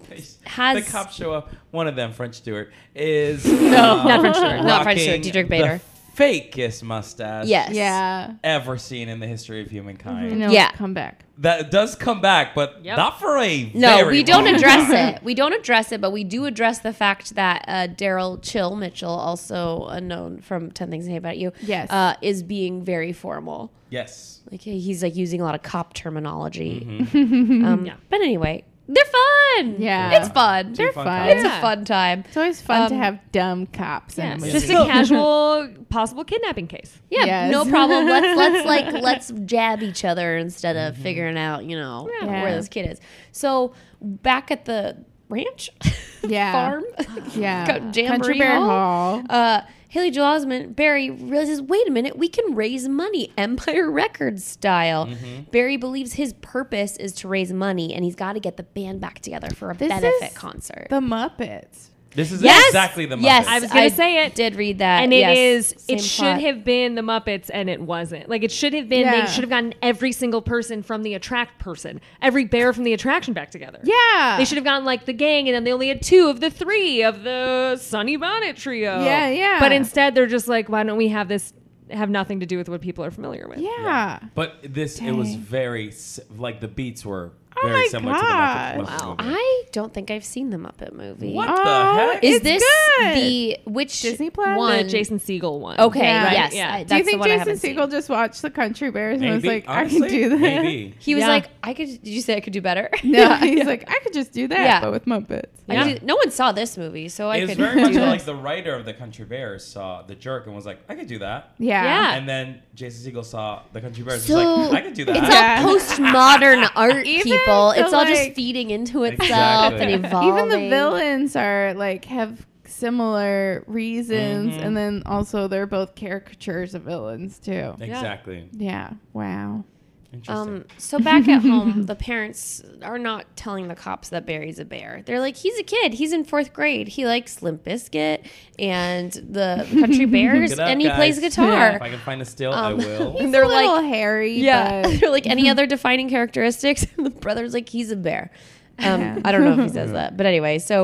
C: has
B: the cops show up. One of them, French Stewart, is
C: No,
B: uh,
C: not French Stewart. Not French Stewart,
B: rocking
C: Diedrich Bader.
B: The fakest mustache
C: yes,
A: Yeah.
B: ever seen in the history of humankind.
A: And it'll
C: Yeah.
A: come back.
B: That does come back, but
D: Yep.
B: not for a
C: No,
B: very
C: we don't
B: long
C: address
B: time.
C: it. We don't address it, but we do address the fact that uh, Daryl Chill Mitchell, also uh, known from ten Things I Hate About You,
A: Yes.
C: uh, is being very formal.
B: Yes.
C: Like he- he's like using a lot of cop terminology.
B: Mm-hmm.
C: Um,
D: Yeah.
C: But anyway, they're fun.
A: Yeah.
C: it's fun.
A: They're
B: fun
A: fun.
B: times.
C: It's
D: Yeah.
C: a fun time.
A: It's always fun to
C: Um,
A: have dumb cops
D: Yeah,
A: in a
D: it's
A: movie.
D: just a casual possible kidnapping case.
C: Yeah,
A: Yes.
C: no problem. Let's let's like let's jab each other instead of
B: Mm-hmm.
C: figuring out, you know,
A: Yeah.
C: where this kid is. So back at the ranch,
A: Yeah.
C: farm,
A: yeah.
C: Co- Jamboree
A: Country Bear
C: Hall.
A: Hall.
C: uh, Haley Joel Osment, Barry realizes, wait a minute, we can raise money, Empire Records style.
B: Mm-hmm.
C: Barry believes his purpose is to raise money, and he's got to get the band back together for a
A: This
C: benefit
A: is
C: concert.
A: The Muppets.
B: This is
C: Yes!
B: exactly the Muppets.
C: Yes,
D: I was gonna say it.
C: Did read that,
D: And it
C: yes,
D: is,
C: same
D: it should
C: plot.
D: have been the Muppets, and it wasn't. Like, it should have been,
A: Yeah.
D: they should have gotten every single person from the attract person, every bear from the attraction back together.
A: Yeah.
D: They should have gotten, like, the gang, and then they only had two of the three of the Sunny Bonnet trio.
A: Yeah, yeah.
D: But instead, they're just like, why don't we have this have nothing to do with what people are familiar with?
A: Yeah.
B: But this, it was
A: Dang.
B: very, s- like the beats were
A: Oh
B: very
A: my
B: similar
A: gosh.
B: to the Muppet, Muppet
D: Wow.
B: movie.
C: I don't think I've seen the Muppet movie.
B: What
A: Oh,
B: the heck?
C: Is
A: It's
C: this
A: good.
C: the which
A: Disney Plus?
C: one?
D: The Jason Segel one.
C: Okay,
A: Yeah.
C: yes,
D: Yeah.
C: I-
D: Do you
C: that's
A: Do you
C: the
A: think
C: one I
A: Jason
C: haven't seen.
A: Segel just watched the Country Bears and was
B: Maybe.
A: like, I
B: Honestly,
A: can do that?
B: Maybe.
C: He was
D: Yeah.
C: like, I could. Did you say I could do better?
A: No, he's like, I could just do that,
C: Yeah.
A: but with Muppets.
C: I
D: Yeah.
C: could do- no one saw this movie, so I
B: It was
C: could
B: very
C: do
B: much
C: this.
B: like the writer of the Country Bears saw The Jerk and was like, I could do that.
A: Yeah.
D: Yeah.
B: And then Jason Segel saw the Country Bears
C: So,
B: and was like, I could do that.
C: It's
A: Yeah.
C: all postmodern art,
A: Even
C: people.
A: the,
C: It's all just
A: like-
C: feeding into itself
B: Exactly.
C: and evolving.
A: Even the villains are like have similar reasons,
B: Mhm.
A: and then also they're both caricatures of villains too.
B: Exactly.
A: Yeah. Wow.
B: Interesting.
C: Um, so back at home, the parents are not telling the cops that Barry's a bear. They're like, he's a kid. He's in fourth grade. He likes Limp Bizkit and the Country Bears,
B: Look it up,
C: and he
B: guys.
C: plays guitar.
B: If I can find a still, I
C: Um,
B: will.
A: He's
C: They're
A: a little
C: like-
A: hairy.
C: Yeah,
A: but-
C: they're like any other defining characteristics. The brother's like, he's a bear. Um,
A: Yeah.
C: I don't know if he says that, but anyway, so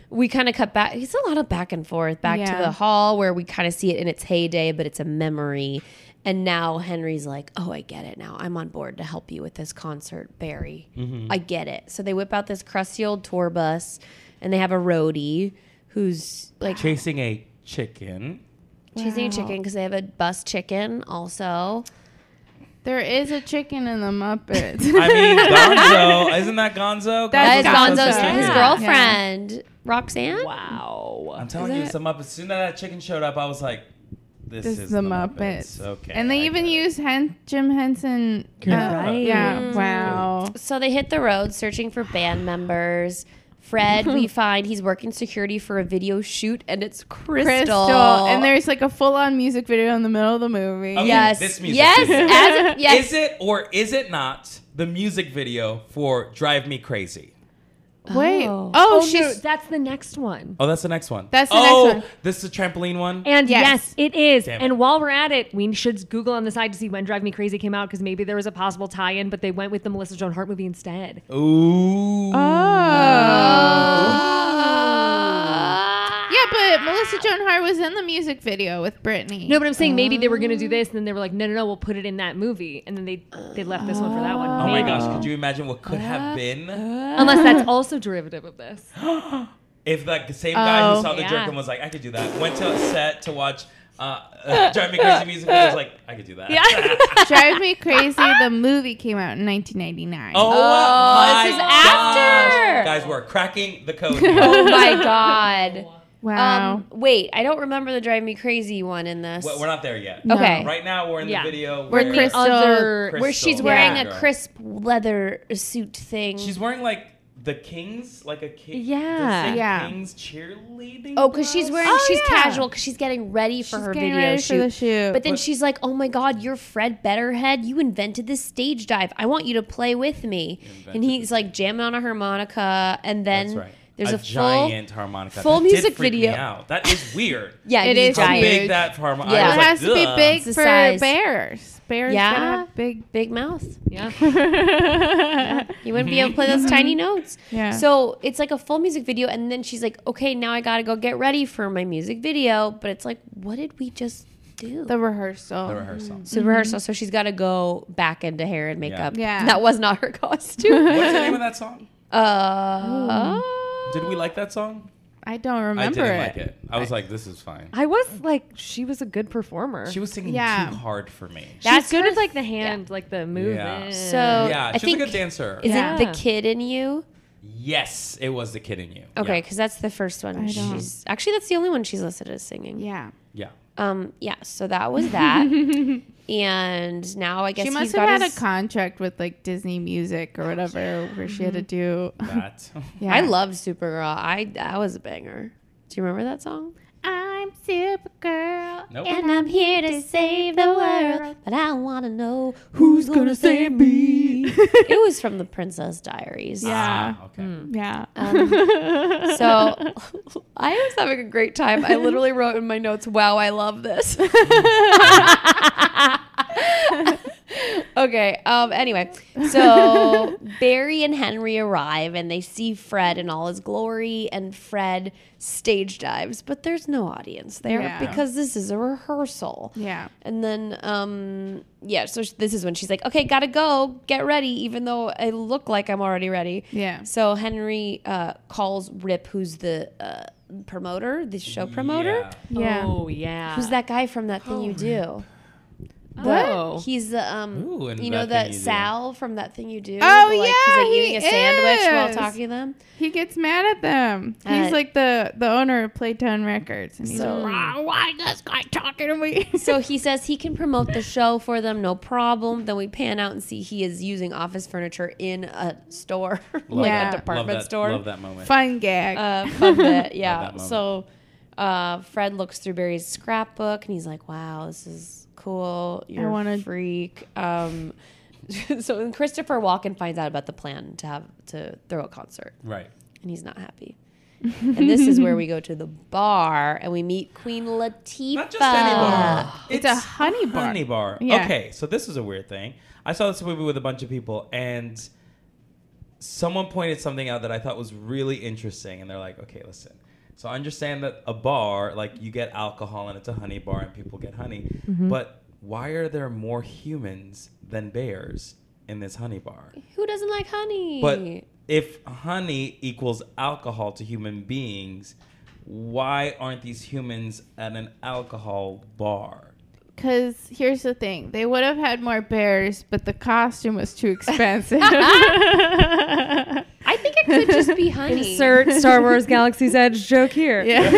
C: we kind of cut back. It's a lot of back and forth, back
A: Yeah.
C: to the hall where we kind of see it in its heyday, but it's a memory. And now Henry's like, oh, I get it now. I'm on board to help you with this concert, Barry. I get it. So they whip out this crusty old tour bus, and they have a roadie who's like
B: Chasing a chicken.
C: chasing a
A: Wow.
C: chicken because they have a bus chicken also.
A: There is a chicken in the Muppets.
B: I mean, Gonzo. Isn't that Gonzo?
A: That's
C: That is
A: Gonzo's
C: Gonzo's
A: sister.
C: his
A: Yeah.
C: girlfriend, Roxanne.
D: Wow.
B: I'm telling
C: Is
B: you,
C: it-
B: it's the Muppets. As soon as that chicken showed up, I was like, this,
A: This
B: is
A: is the Muppets.
B: Okay.
A: And they
B: I
A: even
B: get it.
A: use Hen- Jim Henson. uh,
D: Right.
A: Yeah.
C: Mm.
A: Wow.
C: So they hit the road searching for band members. Fred, we find he's working security for a video shoot, and it's Crystal.
A: Crystal. And there's like a full on music video in the middle of the movie.
B: Okay,
C: yes,
B: this music
C: yes,
B: video.
C: as, yes.
B: Is it or is it not the music video for Drive Me Crazy?
A: Wait.
C: Oh.
A: Oh,
D: Oh,
A: she's.
D: no, that's the next one.
B: Oh, that's the next one.
A: That's the
B: oh,
A: next one.
B: this is the trampoline one?
D: And
A: Yes.
D: yes, it is.
B: Damn it.
D: And while we're at it, we should Google on the side to see when Drive Me Crazy came out because maybe there was a possible tie-in, but they went with the Melissa Joan Hart movie instead.
B: Ooh.
A: Oh.
C: Ah.
A: Yeah, but Melissa Joan Hart was in the music video with Britney.
D: No, but I'm saying maybe they were going to do this, and then they were like, no, no, no, we'll put it in that movie. And then they they left this one for that one.
B: Oh my
D: Maybe.
B: gosh, could you imagine what could have been
D: Unless that's also derivative of this.
B: if like the same guy
A: Oh,
B: who saw the
D: yeah.
B: jerk and was like, I could do that, went to a set to watch uh, uh, Drive Me Crazy music video, was like, I could do that.
D: Yeah.
A: Drive Me Crazy, the movie came out in nineteen ninety-nine.
B: Oh,
C: Oh,
B: my
C: this is
B: gosh.
C: after.
B: Guys, we're cracking the code here.
C: Oh my god.
A: Wow.
C: Um, wait, I don't remember the Drive Me Crazy one in this.
B: Well, we're not there yet.
A: No.
C: Okay.
B: Right now, we're in
D: Yeah.
B: the video
A: We're
B: where
D: The
A: Crystal-
D: other
C: Where she's
B: Crystal,
C: wearing
B: yeah.
C: a crisp leather suit thing.
B: She's wearing like the Kings, like a king.
D: Yeah.
B: the Saint
A: Yeah.
B: Kings cheerleading.
C: Oh, because she's
B: blouse?
C: wearing,
A: Oh,
C: she's
A: yeah.
C: casual because she's getting ready for
A: She's
C: her
A: getting
C: video
A: ready
C: shoot.
A: for the shoot.
C: But then
B: But-
C: she's like, oh my God, you're Fred Betterhead. You invented this stage dive. I want you to play with me. And
B: Invented
C: he's like jamming on a harmonica. And then
B: That's right.
C: there's
B: a,
C: a, full.
B: giant harmonica.
C: full
B: That did
C: music
B: freak me
C: video.
B: out. That is weird.
C: Yeah,
A: It
C: he's
A: is
B: How
C: giant.
A: huge.
B: big that harmonica.
C: Yeah.
B: I
A: Well,
B: was
A: it
B: like,
A: has to be
B: "Ugh."
A: big
C: It's the
A: for
C: size.
A: bears. Bears
C: Yeah.
A: gotta have big.
C: Big mouth.
D: Yeah.
C: You wouldn't be able to play those tiny notes.
A: Yeah.
C: So it's like a full music video, and then she's like, "Okay, now I gotta go get ready for my music video." But it's like, what did we just do?
A: The rehearsal.
B: The rehearsal.
C: so rehearsal. So she's got to go back into hair and makeup.
A: Yeah.
C: That was not her costume.
B: What's the name of that song?
C: uh,
B: Did we like that song?
A: I don't remember
B: I didn't
A: it.
B: like it. I was like, this is fine.
D: I was like, she was a good performer.
B: She was singing
A: Yeah.
B: too hard for me.
D: She's
C: That's
D: good
C: her
D: with like the hand, like the movement.
C: So
B: yeah,
C: I
B: she
C: think
B: was a good dancer.
C: is
D: Yeah.
C: it the kid in you?
B: Yes, it was the kid in you.
C: Okay,
B: Yeah.
C: because that's the first one.
A: I don't-
C: She's actually that's the only one she's listed as singing.
A: Yeah.
B: Yeah.
C: Um. Yeah. So that was that. And now I guess
A: She
C: he's
A: must
C: got
A: have had
C: his,
A: a contract with like Disney Music or whatever where she had to do.
B: That.
A: Yeah.
C: I love Supergirl. I that was a banger. Do you remember that song?
A: I'm Supergirl.
B: Nope.
C: And I'm here to save the world, but I want to know
A: Who's gonna save me?
C: It was from the Princess Diaries.
A: Yeah.
B: Ah, okay.
A: Yeah.
C: Um, so I was having a great time. I literally wrote in my notes, "Wow, I love this." Okay. Um. Anyway, so Barry and Henry arrive, and they see Fred in all his glory, and Fred stage dives, but there's no audience there
A: Yeah.
C: because this is a rehearsal.
A: Yeah.
C: And then, um, yeah, so sh- this is when she's like, okay, gotta go, get ready, even though I look like I'm already ready.
A: Yeah.
C: So Henry uh, calls Rip, who's the uh, promoter, the show promoter.
B: Yeah.
A: Yeah.
D: Oh yeah.
C: Who's that guy from That Thing You Do?
D: Oh.
C: He's the, um,
B: Ooh, and
C: you know,
B: That Thing
C: that
B: You Do.
C: Sal from That Thing You Do?
A: Oh,
C: The, like,
A: yeah,
C: He's like
A: he
C: eating a sandwich while
A: is.
C: talking to them.
A: He gets mad at them. He's
C: Uh,
A: like the, the owner of Playtone Records. And he's
C: So-
A: like, "Wow, why is this guy talking to me?
C: So he says he can promote the show for them, no problem. Then we pan out and see he is using office furniture in a store, like
A: Yeah.
C: a department
B: love that,
C: store.
B: Love that moment.
A: Fun gag.
C: Uh, fun bit, yeah.
B: that moment.
C: So uh, Fred looks through Barry's scrapbook and he's like, "Wow, this is cool. You're
A: wanna-
C: a freak." Um, so then Christopher Walken finds out about the plan to have to throw a concert,
B: Right.
C: and he's not happy. And this is where we go to the bar and we meet Queen Latifah.
B: Not just any bar.
A: It's a honey bar.
B: Honey bar.
A: Yeah.
B: Okay, so this is a weird thing. I saw this movie with a bunch of people, and someone pointed something out that I thought was really interesting, and they're like, okay, listen. So I understand that a bar, like you get alcohol and it's a honey bar and people get honey,
D: Mm-hmm.
B: but why are there more humans than bears in this honey bar?
C: Who doesn't like honey?
B: But if honey equals alcohol to human beings, why aren't these humans at an alcohol bar?
A: Because here's the thing. They would have had more bears, but the costume was too expensive.
C: I think it could just be honey.
D: Insert Star Wars Galaxy's Edge joke here.
A: Yeah.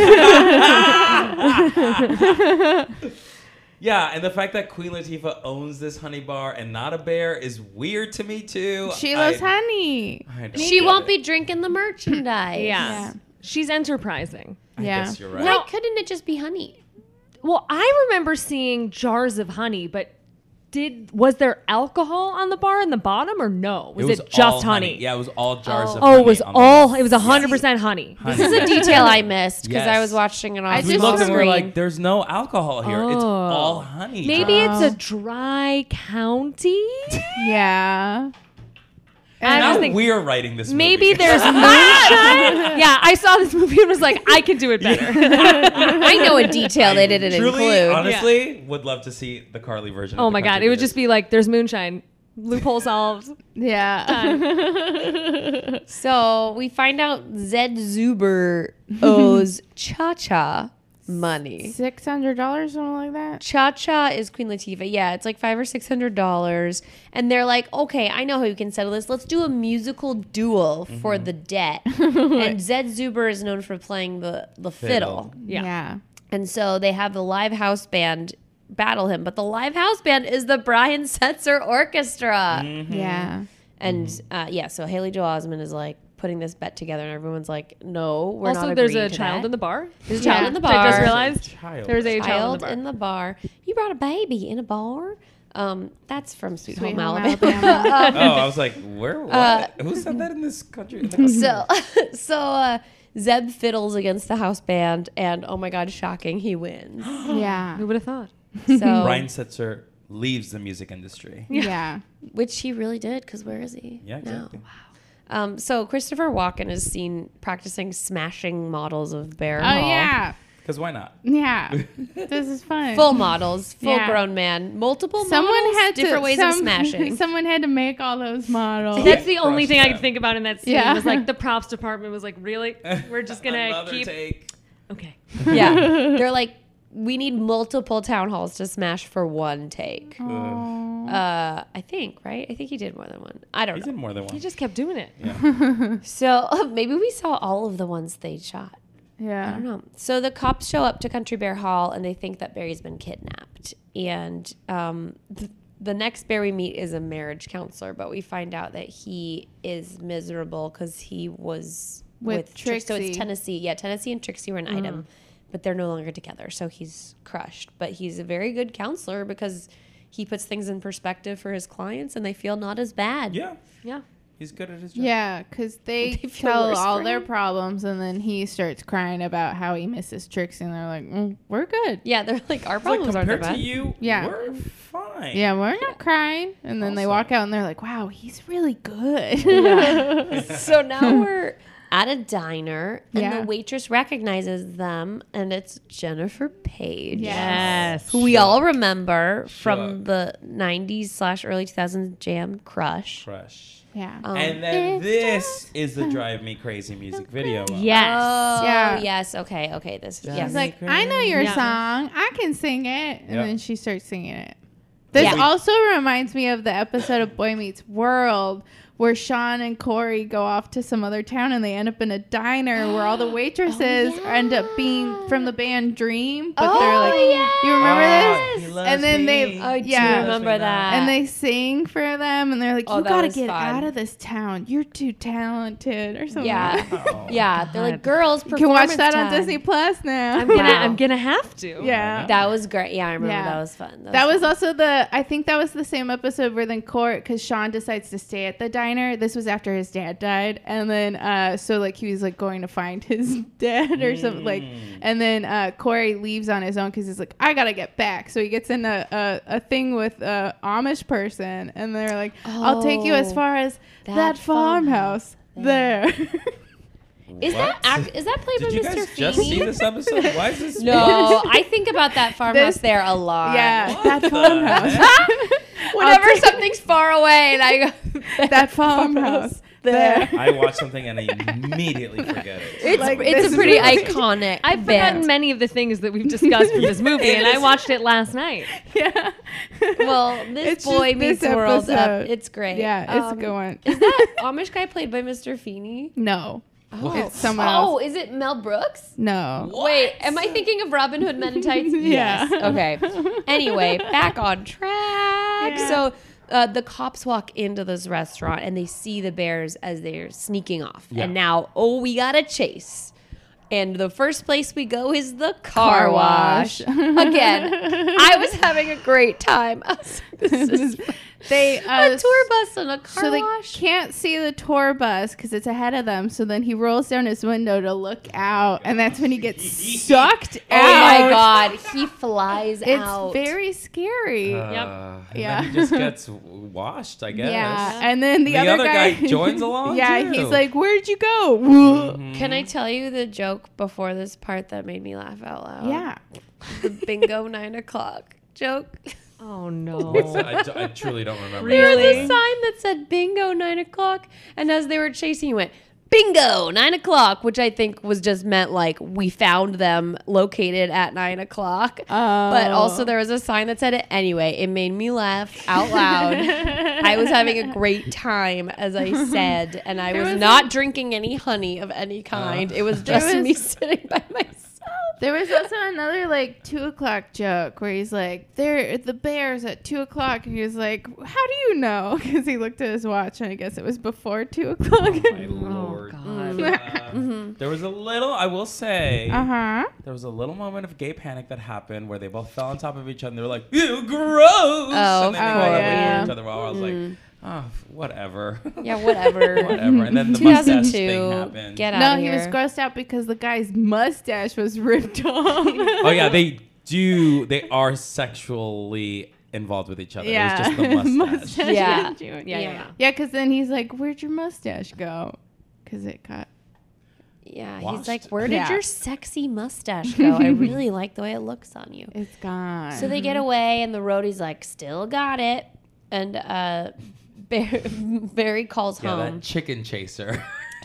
B: Yeah, and the fact that Queen Latifah owns this honey bar and not a bear is weird to me too.
A: She
B: I-
A: loves honey.
B: I don't
C: She
B: get
C: won't
B: it.
C: be drinking the merchandise.
D: Yeah.
A: Yeah.
D: She's enterprising.
B: I
A: Yeah.
B: guess you're right.
C: Why couldn't it just be honey?
D: Well, I remember seeing jars of honey, but did was there alcohol on the bar in the bottom or no? Was it,
B: all
D: just honey?
B: Yeah, it was all jars
C: Oh.
B: of
D: Oh,
B: honey.
D: it was
B: on the
D: all.
B: wall.
D: It was a hundred percent honey.
B: Honey.
C: This is a detail I missed because I
B: Yes.
C: was watching it on
A: I
B: We
A: just
B: looked and we were
C: screen.
B: like, "There's no alcohol here. It's
D: Oh.
B: all honey."
D: Maybe
A: Wow.
D: it's a dry county.
A: Yeah.
D: I
B: now
D: was thinking-
B: we're writing this.
D: Maybe
B: movie.
D: there's moonshine. Yeah, I saw this movie and was like, I can do it better.
C: I know a detail they didn't
B: Truly,
C: include.
B: honestly, would love to see the Carly version.
D: Oh
B: of
D: my
B: the
D: god,
B: country
D: it would
B: bears.
D: just be like, there's moonshine, loophole solved.
A: Yeah.
C: So we find out Zed Zuber owes Cha Cha money.
A: Six hundred dollars, something like that.
C: Cha Cha is Queen Latifah. Yeah, it's like five or six hundred dollars, and they're like, "Okay, I know how you can settle this. Let's do a musical duel for the debt." And Zed Zuber is known for playing the the fiddle.
B: Fiddle.
D: Yeah.
A: Yeah.
C: And so they have the live house band battle him, but the live house band is the Brian Setzer Orchestra.
A: Yeah.
C: And uh, yeah, so Haley Joel Osment is like putting this bet together, and everyone's like, "No, we're not."
D: Also, there's
C: agreeing
D: a
C: to
D: child
C: that.
D: in the bar.
C: There's a child
A: Yeah.
C: in the
D: Which I
C: bar.
D: just realized
B: Child.
D: there's a
C: Child
D: child in the bar.
C: in the bar. You brought a baby in a bar. Um, that's from Sweet,
A: Sweet
C: Home,
A: Home
C: Alabama.
A: Alabama.
B: Oh, I was like, where? What?
C: Uh,
B: Who said that in this country? In the country?
C: so, so uh, Zeb fiddles against the house band, and oh my god, shocking, he wins.
A: Yeah.
D: Who would have thought?
C: So,
B: Brian Setzer leaves the music industry.
A: Yeah.
C: which he really did, because where is he?
B: Yeah,
C: now?
B: exactly.
C: Um, so Christopher Walken is seen practicing smashing models of Bear
A: Oh,
C: Hall.
A: yeah.
B: Because why not?
A: Yeah. This is fun.
C: Full models, full
A: Yeah.
C: grown man, multiple
A: Someone
C: models,
A: had
C: different
A: to,
C: ways
A: some-
C: of smashing.
A: Someone had to make all those models.
D: That's the only
B: Crush
D: thing I
B: them.
D: could think about in that scene.
A: Yeah.
D: Was like the props department was like, really? We're just gonna
B: Another
D: keep.
B: take.
D: Okay.
C: Yeah, they're like, we need multiple town halls to smash for one take.
A: Oh.
C: Uh, I think, right? I think he did more than one. I don't
B: He's
C: know.
B: in more than
D: He
B: one.
D: just kept doing it.
B: Yeah.
C: So uh, maybe we saw all of the ones they shot. I
A: Yeah.
C: don't know. So the cops show up to Country Bear Hall and they think that Barry's been kidnapped. And um, th- the next bear we meet is a marriage counselor, but we find out that he is miserable because he was
A: With
C: with, Trix- So
A: Trixie.
C: it's Tennessee. Yeah, Tennessee and Trixie were an item, but they're no longer together. So he's crushed. But he's a very good counselor because he puts things in perspective for his clients and they feel not as bad.
B: Yeah.
D: Yeah.
B: He's good at his job.
A: Yeah, because they,
C: They feel
A: tell
C: worse
A: all
C: for
A: their
C: him.
A: problems, and then he starts crying about how he misses Trixie, and they're like, mm, "We're good.
C: Yeah, they're like, our
B: It's like
C: problems aren't that
B: compared
C: bad.
B: to you,
A: Yeah.
B: we're fine.
A: Yeah, we're not crying." And then they walk
B: Also-
A: out, and they're like, "Wow, he's really good."
C: So now we're at a diner, and
A: Yeah.
C: the waitress recognizes them, and it's Jennifer Page.
A: Yes.
C: Who we
B: Sure.
C: all remember
B: Sure.
C: from the nineties slash early two thousands jam Crush.
B: Crush.
A: Yeah.
C: Um,
B: And then
A: It's
B: this is the Drive Me Crazy music video.
D: Yes.
C: Oh,
A: Yeah.
C: yes. Okay, okay. This is,
B: Drive
C: yes.
A: He's
B: me
A: like, "I know your
D: Yeah.
A: song. I can sing it." And
B: Yeah.
A: then she starts singing it. This
C: Yeah.
A: also reminds me of the episode of Boy Meets World where Sean and Corey go off to some other town and they end up in a diner where all the waitresses
C: Oh,
A: end up being
C: yeah.
A: from the band Dream, but
C: Oh,
A: they're like,
C: yes.
A: you remember
B: Ah,
A: this?
B: he loves
A: And then they-
B: me.
C: I do
A: Yeah.
C: remember that.
A: And they sing for them and they're like,
C: Oh,
A: you
C: that
A: gotta
C: was
A: get
C: fun.
A: out of this town. You're too talented or something.
C: Yeah.
B: Oh.
C: Yeah. They're like, girls,
A: You can watch
C: performance
A: that on
C: time.
A: Disney Plus now.
D: I'm gonna.
C: Wow.
D: I'm gonna have to.
A: Yeah.
C: That was great. Yeah, I remember
A: Yeah.
C: that was fun.
A: That was
C: fun.
A: also the, I think that was the same episode where then Court, because Sean decides to stay at the diner diner. This was after his dad died, and then uh, so like he was like going to find his dad or something like, and then uh, Corey leaves on his own because he's like, I gotta get back. So he gets in a a, a thing with a Amish person, and they're like, I'll take you as
C: Oh,
A: far as that,
C: that
A: farmhouse there.
C: Is that
B: What?
C: act- is that played
B: Did
C: by
B: you
C: Mister
B: guys
C: Feeney?
B: just see this episode? Why is this?
C: No, I think about that farmhouse
A: This-
C: there a lot.
A: yeah,
B: What
A: that
B: the
A: farmhouse.
B: heck?
C: Whenever
A: I'll take-
C: something's far away and I go,
A: that farmhouse there.
B: I watch something and I immediately forget it.
C: It's,
A: Like
C: it's
A: this
C: a pretty
A: movie.
C: iconic
D: I've
C: bit.
D: forgotten many of the things that we've discussed from this movie, and I watched it last night.
A: Yeah.
C: Well, this
A: It's
C: boy
A: just
C: meets
A: this
C: world up.
A: episode.
C: It's great.
A: Yeah, it's
C: Um,
A: a good one.
C: Is that Amish guy played by Mister Feeney?
A: No.
C: Oh,
A: It's someone
C: oh
A: else.
C: is it Mel Brooks?
A: No.
C: Wait, am I thinking of Robin Hood Men in Tights?
A: Yeah.
C: Yes. Okay. Anyway, back on track.
A: Yeah.
C: So uh, the cops walk into this restaurant and they see the bears as they're sneaking off.
B: Yeah.
C: And now, oh, we got to chase. And the first place we go is the car,
A: Car
C: wash.
A: wash.
C: Again, I was having a great time. I was like, this is
A: They
C: a
A: uh,
C: tour bus and a car
A: so they
C: wash.
A: can't see the tour bus because it's ahead of them. So then he rolls down his window to look out, and that's when he gets sucked
C: Oh
A: out.
C: my God. He flies
A: It's
C: out.
A: very scary.
B: Uh,
D: Yep.
B: and
A: Yeah.
B: then he just gets washed, I guess.
A: yeah, and then the,
B: The
A: other,
B: other
A: guy,
B: guy joins along,
A: Yeah,
B: too.
A: he's like, "Where'd you go?"
B: Mhm.
C: Can I tell you the joke before this part that made me laugh out loud?
A: Yeah,
C: The bingo nine o'clock joke.
D: Oh no!
B: What's that? I, d- I truly don't remember.
C: There was
D: Really?
C: a sign that said bingo nine o'clock, and as they were chasing, he went bingo nine o'clock, which I think was just meant like we found them located at nine o'clock. But
A: Oh.
C: also there was a sign that said it anyway. It made me laugh out loud. I was having a great time, as I said, and I
A: There
C: was,
A: was
C: not drinking any honey of any kind.
B: Uh.
C: It was
A: There
C: just
A: was-
C: me sitting by myself.
A: There was also another like two o'clock joke where he's like, "There, the bears at two o'clock," and he was like, "How do you know?" Because he looked at his watch, and I guess it was before two o'clock.
B: Oh, my lord.
D: God.
B: Uh, There was a little, I will say,
A: Uh huh.
B: there was a little moment of gay panic that happened where they both fell on top of each other and they were like, ew, gross.
C: Oh,
B: and then they
A: oh,
B: crawled up
A: yeah.
B: with each other while I was like, oh, whatever.
C: Yeah, whatever.
B: whatever. And then the mustache thing
C: two thousand two.
B: happened.
C: Get out
A: No,
C: of
A: he
C: here.
A: was grossed out because the guy's mustache was ripped off.
B: Oh, yeah, they do, they are sexually involved with each other.
A: Yeah.
B: It was just the mustache.
C: Yeah.
A: and June.
C: Yeah,
D: Yeah.
C: yeah.
A: Yeah, because then he's like, "Where'd your mustache go?" Because it got.
C: Yeah, he's
B: Washed.
C: like, where did
A: Yeah.
C: your sexy mustache go? I really like the way it looks on you.
A: It's gone.
C: So they get away, and the roadie's like, still got it. And uh, Barry, Barry calls
B: Yeah,
C: home.
B: that chicken chaser.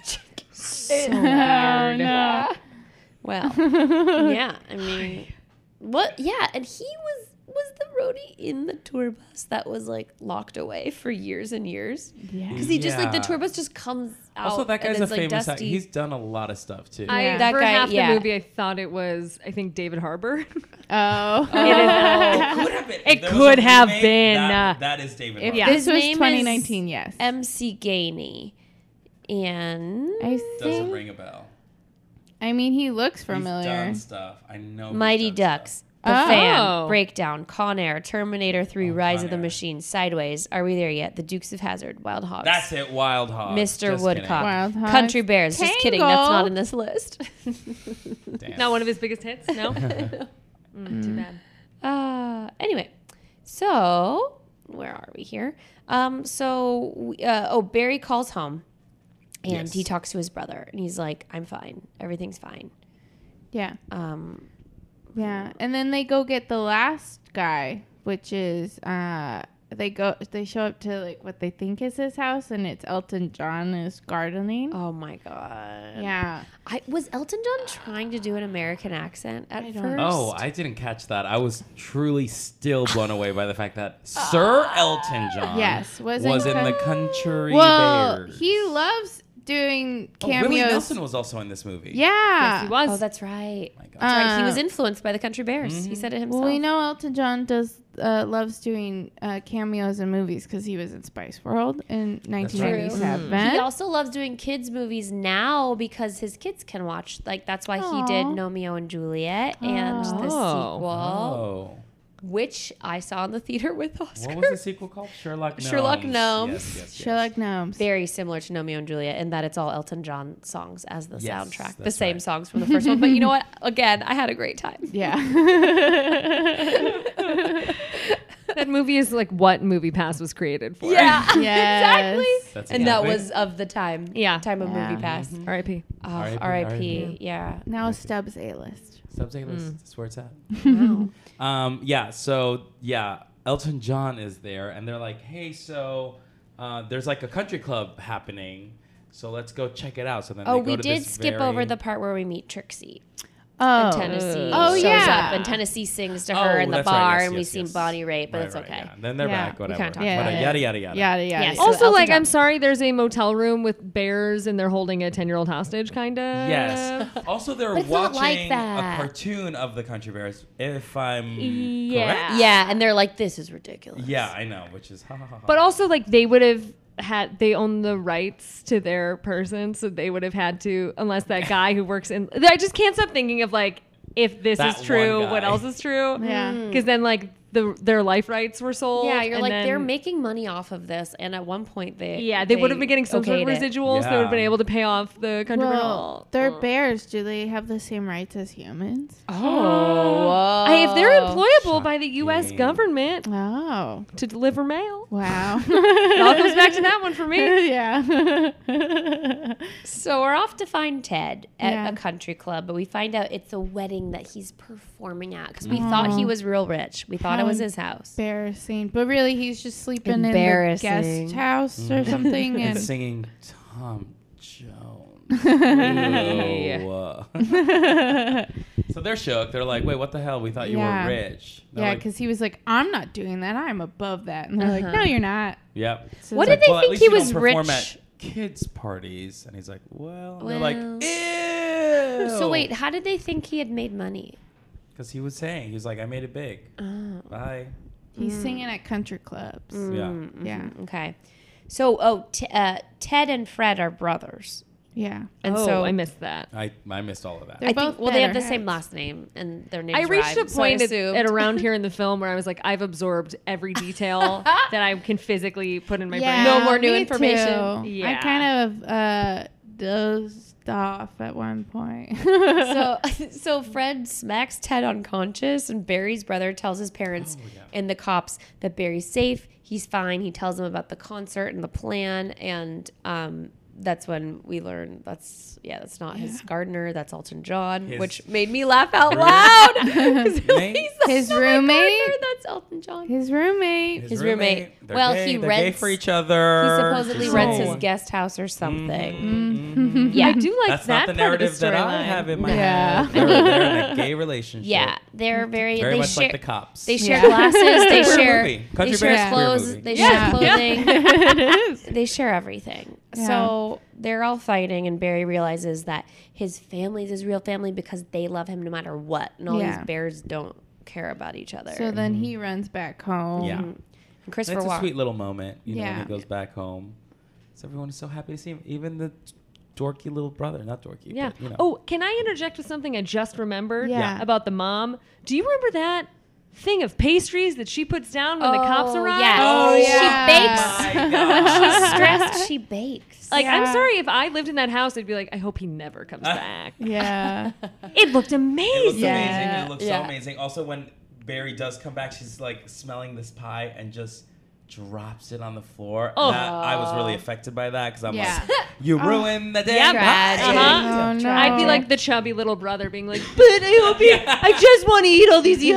C: So
A: Oh,
C: weird.
A: no.
C: Well, yeah, I mean, what? Yeah, and he was was the roadie in the tour bus that was like locked away for years and years
A: Yeah.
C: because he just like the
B: Yeah.
C: tour bus just comes out.
B: Also, that
C: and
B: guy's a
C: it's, like,
B: famous actor.
C: dusty.
B: He's done a lot of stuff, too.
D: I
A: Yeah.
C: That
D: for
C: guy-
D: half
C: yeah.
D: the movie, I thought it was, I think, David Harbour.
A: Oh.
B: It could have been.
D: It
B: If there was
D: could
B: a
D: have
B: remake,
D: been,
B: That,
D: uh,
B: that is David
A: If
B: Harbour.
D: Yeah.
A: this
C: His
A: was
C: name
A: twenty
C: is
A: nineteen, yes.
C: M C Gainey, and
A: I
B: Doesn't
A: think.
B: ring a bell.
A: I mean, he looks
B: He's
A: familiar.
B: done stuff. I know. he's
C: Mighty
B: done
C: Ducks,
B: stuff.
C: The
A: Oh.
C: Fan, Breakdown, Con Air, Terminator three,
B: Oh,
C: Rise
B: Con
C: of the
B: Air.
C: Machine, Sideways, Are We There Yet? The Dukes of Hazzard, Wild Hogs.
B: That's it. Wild Hogs.
C: Mister
B: Just
C: Woodcock,
A: Wild Hogs.
C: Country Bears. Just kidding, that's
A: Tangle.
C: not in this list.
B: kidding. Damn.
D: Not one of his biggest hits. No. Mm, too bad.
C: Uh, anyway, so where are we here? Um, so we- uh, oh, Barry calls home, and
B: Yes.
C: he talks to his brother, and he's like, "I'm fine. Everything's fine."
A: Yeah.
C: Um,
A: Yeah. And then they go get the last guy, which is uh they go they show up to like what they think is his house, and it's Elton John is gardening.
C: oh my god.
A: Yeah.
C: I was Elton John trying to do an American accent at
A: I don't
C: first.
B: Oh, I didn't catch that. I was truly still blown away by the fact that Sir Elton John
A: Yes, was
B: was,
A: in
B: in the
A: Con-
B: Country
A: Well,
B: Bears.
A: he loves doing
B: Oh, Willie
A: cameos.
B: Nelson was also in this movie.
A: yeah.
D: Yes, he was.
C: Oh, that's right.
B: My God.
C: That's right. He
A: Uh,
C: was influenced by the Country Bears. He said it himself.
A: Well, we know Elton John does uh, loves doing uh, cameos in movies because he was in Spice World in nineteen ninety-seven.
C: He also loves doing kids movies now because his kids can watch. Like that's why he did
A: Aw.
C: Romeo and Juliet and the
D: Oh.
C: sequel.
B: Oh.
C: which I saw in the theater with Oscar.
B: What was the sequel called? Sherlock Gnomes.
C: Sherlock Gnomes.
B: Yes, yes, yes.
A: Sherlock Gnomes.
C: Very similar to Romeo and Juliet in that it's all Elton John songs as the
B: Yes,
C: soundtrack. The
B: that's
C: same
B: right.
C: songs from the first one. But you know what? Again, I had a great time.
A: Yeah.
D: That movie is like what MoviePass was created for.
C: Yeah,
A: Yes.
C: exactly.
B: That's
C: And that
B: exactly-
C: was of the time.
D: Yeah.
C: Time of
A: Yeah.
C: Movie Pass.
D: R I P
C: Oh,
B: R I P,
C: R I
B: R I
C: P.
B: P.
C: Yeah.
A: Now Stubbs A-list.
B: Subs A list.
C: Mm.
B: That's where it's at.
C: Wow.
B: Um, yeah, so yeah, Elton John is there, and they're like, "Hey, so uh, there's like a country club happening, so let's go check it out." So then
C: Oh,
B: they go
C: we
B: to
C: did
B: this
C: skip
B: very-
C: over the part where we meet Trixie.
A: Oh.
C: And Tennessee
A: Oh,
C: shows
A: yeah.
C: up, and Tennessee sings to
B: Oh,
C: her in the
B: that's right,
C: bar,
B: yes,
C: and we
B: yes,
C: see
B: yes.
C: Bonnie Raitt, but
B: Right,
C: it's
B: right,
C: okay.
B: yeah. Then they're
A: Yeah,
B: back,
A: we
B: whatever.
C: can't talk
A: about
B: Whatever,
A: it.
B: Yada yada yada.
A: Yada, yada.
C: Yeah,
A: yada.
C: so
D: Also,
C: Elton
D: like,
C: John.
D: I'm sorry, there's a motel room with bears and they're holding a ten-year-old hostage, kind of.
B: Yes. Also, they're
C: But it's not like
B: watching a
C: that.
B: cartoon of the Country Bears, if I'm
D: Yeah.
B: correct.
C: Yeah, and they're like, "This is ridiculous."
B: Yeah, I know, which is ha ha ha. ha.
D: But also, like, they would have had, they own the rights to their person, so they would have had to, unless that guy who works in, I just can't stop thinking of, like, if this
B: That
D: is true,
B: one
D: what
B: guy.
D: else is true?
A: Yeah.
D: Because then, like, the their life rights were sold.
C: Yeah, you're
D: and
C: like,
D: then-
C: they're making money off of this, and at one point they
D: Yeah, they, would have been getting some sort of
C: okayed it.
D: residuals. They would have been
B: Yeah.
D: able to pay off the country
A: Well,
D: rental.
A: they're
D: Uh.
A: bears. Do they have the same rights as humans?
C: Oh,
D: I- if they're employable by the U S
B: Shocking.
D: government
A: Oh.
D: to deliver mail,
A: Wow.
D: it all comes back to that one for me.
A: yeah.
C: So we're off to find Ted at
A: Yeah.
C: a country club, but we find out it's a wedding that he's performing at because we thought he was real rich. We thought it
A: How
C: was his house.
A: Embarrassing. But really, he's just sleeping in the
C: Embarrassing.
A: guest house or something.
B: and
A: And
B: singing Tom Jones.
D: Hey.
B: Ew. So they're shook. They're like, "Wait, what the hell? We thought you
A: Yeah.
B: were rich." They're
A: yeah,
B: like,
A: because he was like, I'm not doing that. I'm above that. And they're like,
C: Uh-huh.
A: no, you're not.
B: Yep.
A: So
C: What
A: it's
C: did they
B: Well, at
C: think
B: least
C: he
B: you don't
C: was
B: perform
C: rich?
B: at kids' parties, and he's like, "Well,"
C: Well.
B: they're like, "Ew."
C: So wait, how did they think he had made money?
B: because he was saying, he's like, "I made it big.
C: Oh.
B: Bye."
A: He's singing at country clubs.
B: Yeah.
C: Mm,
A: Yeah.
C: mhm, Okay. So, oh, t- uh, Ted and Fred are brothers,
A: Yeah.
C: and
D: oh,
C: so
D: I missed that.
B: I I missed all of that.
A: They're
C: I
A: both
C: think well they have the
A: better
C: same
A: heads.
C: last name and their names
D: I reached
C: rhyme,
D: a
C: so I
D: point at,
C: assumed.
D: at around here in the film where I was like, I've absorbed every detail that I can physically put in my
A: Yeah,
C: No more new
A: me
C: information.
A: too. I
D: Yeah.
A: kind of uh, dozed off at one point.
C: so, so Fred smacks Ted unconscious, and Barry's brother tells his parents
B: Oh, yeah.
C: and the cops that Barry's safe. He's fine. He tells them about the concert and the plan, and um, that's when we learn that's yeah, that's not his gardener. That's Elton John,
B: His-
C: which made me laugh out loud. 'Cause
B: Mate?
C: he's not
A: His
C: my
A: roommate?
C: gardener, That's Elton John.
A: His roommate.
C: His roommate.
B: They're
C: Well,
B: gay,
C: he
B: they're gay
C: rents-
B: for each other.
C: He supposedly
B: She's
C: rents
B: like-
C: his guest house or something.
B: Mhm.
C: Yeah,
D: I do like
B: That's
D: that
B: not the
D: part of
B: narrative
D: the
B: that I
D: storyline.
B: have in my
A: Yeah.
B: head. They're, they're in a gay relationship.
C: Yeah, they're very.
B: Very
C: they
B: much
C: share,
B: like the cops.
C: They share
A: Yeah.
C: glasses. They
B: Queer
C: share.
B: movie.
C: They
B: Country
C: share
B: Bears queer
C: clothes.
B: movie.
C: They
A: Yeah.
C: share clothing.
A: it is.
C: They share everything.
A: Yeah.
C: So they're all fighting, and Barry realizes that his family is his real family because they love him no matter what, and all
A: Yeah.
C: these bears don't care about each other.
A: So then he runs back home.
B: Yeah.
C: and Christopher
B: It's a
C: Walken.
B: sweet little moment, you know, when
A: Yeah.
B: he goes back home. So everyone is so happy to see him. Even the dorky little brother, not dorky.
D: Yeah.
B: But, you know.
D: Oh, can I interject with something I just remembered
A: Yeah.
D: about the mom? Do you remember that thing of pastries that she puts down when the cops
C: Oh,
D: arrive?
C: yeah.
A: Oh,
C: She
A: yeah.
C: bakes.
B: My God.
C: She's stressed. She bakes.
D: Like, I'm
A: Yeah.
D: sorry if I lived in that house, I'd be like, I hope he never comes back.
A: Yeah.
D: It looked
B: It looks
D: amazing.
A: Yeah.
B: amazing. It looks
C: Yeah.
B: so amazing. Also, when Barry does come back, she's like smelling this pie and just drops it on the floor.
D: Oh.
B: That, I was really affected by that because I'm
A: Yeah.
B: like, you ruined the
D: Yeah,
B: damn
C: tragic.
B: pie.
D: Uh-huh.
A: Oh, no.
D: I'd be like the chubby little brother being like, but I hope you, I just want to eat all these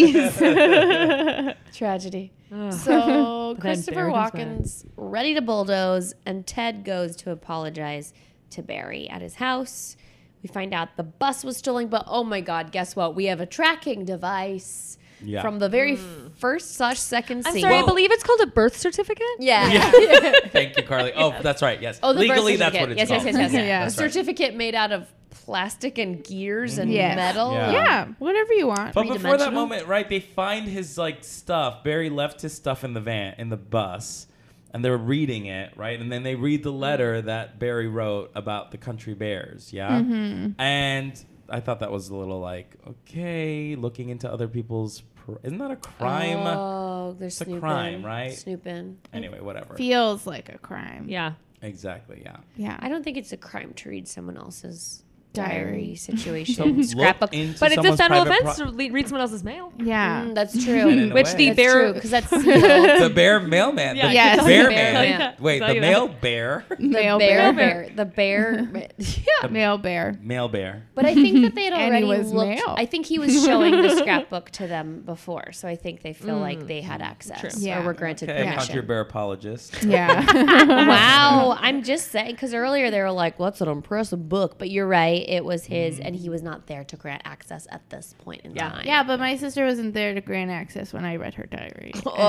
D: yummies.
C: Tragedy.
D: Ugh.
C: So
D: Then
C: Christopher
D: Barry comes back.
C: Walken's ready to bulldoze, and Ted goes to apologize to Barry at his house. We find out the bus was stolen, but oh my God, guess what? We have a tracking device
B: Yeah.
C: from the very first slash second
D: I'm
C: scene.
D: sorry, I
B: Well-
D: believe it's called a birth certificate.
C: Yeah.
B: Yeah. Thank you, Carly. Oh, that's right. Yes.
C: Oh, the birth
B: Legally, that's what
C: certificate.
B: it's
C: yes,
B: called.
C: yes, yes, yes,
A: Yeah.
C: A
B: That's right.
C: certificate made out of plastic and gears and
A: Yeah.
C: metal.
B: Yeah.
A: Yeah. Whatever you want.
B: But before that
C: Three-dimensional.
B: moment, right, they find his like stuff. Barry left his stuff in the van, in the bus, and they're reading it, right? And then they read the letter that Barry wrote about the country bears, yeah?
A: Mm-hmm.
B: And I thought that was a little like, okay, looking into other people's cr- isn't that a crime?
C: Oh, they're
B: It's a
C: snooping.
B: crime, right?
C: Snooping.
B: Anyway, whatever.
A: Feels like a crime.
D: Yeah.
B: Exactly. Yeah.
A: Yeah.
C: I don't think it's a crime to read someone else's
A: Diary.
C: diary situation,
B: So look
C: scrapbook.
B: into
D: But it's a
B: someone's
D: federal
B: private
D: offense
B: pro-
D: to le- read someone else's mail.
A: Yeah.
C: Mm, that's
B: In
C: true.
B: a
D: Which
B: way.
D: the
C: That's
D: bear.
C: true because that's sealed.
B: the bear mailman.
D: Yeah,
B: the
A: Yes.
B: bear
C: Bear
B: man.
C: man.
B: Wait,
D: Tell
B: the
D: you
B: male
D: that.
B: bear.
C: The
A: Male
C: bear,
A: bear.
C: bear. The bear. Yeah.
A: Male bear.
B: Male bear.
C: But I think that they had
A: And he
C: already
A: was
C: looked.
A: male.
C: I think he was showing the scrapbook to them before, so I think they feel like they had access
D: True.
A: Yeah.
C: or were granted
B: Okay,
C: permission.
B: country bear apologist.
A: Yeah.
C: Wow, I'm just saying because earlier they were like, "What's an impressive book?" But you're right, it was his, and he was not there to grant access at this point in
D: Yeah.
C: time.
A: Yeah, but my sister wasn't there to grant access when I read her diary.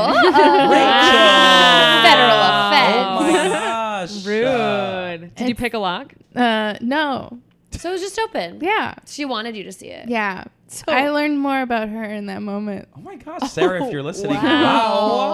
C: Federal
B: Oh
C: offense.
B: my gosh.
D: Rude. Did you
A: It's-
D: pick a lock?
A: Uh, no.
C: So it was just open.
A: Yeah.
C: She wanted you to see it.
A: Yeah.
C: So
A: I learned more about her in that moment.
B: Oh my gosh, Sarah, if you're listening,
C: Wow!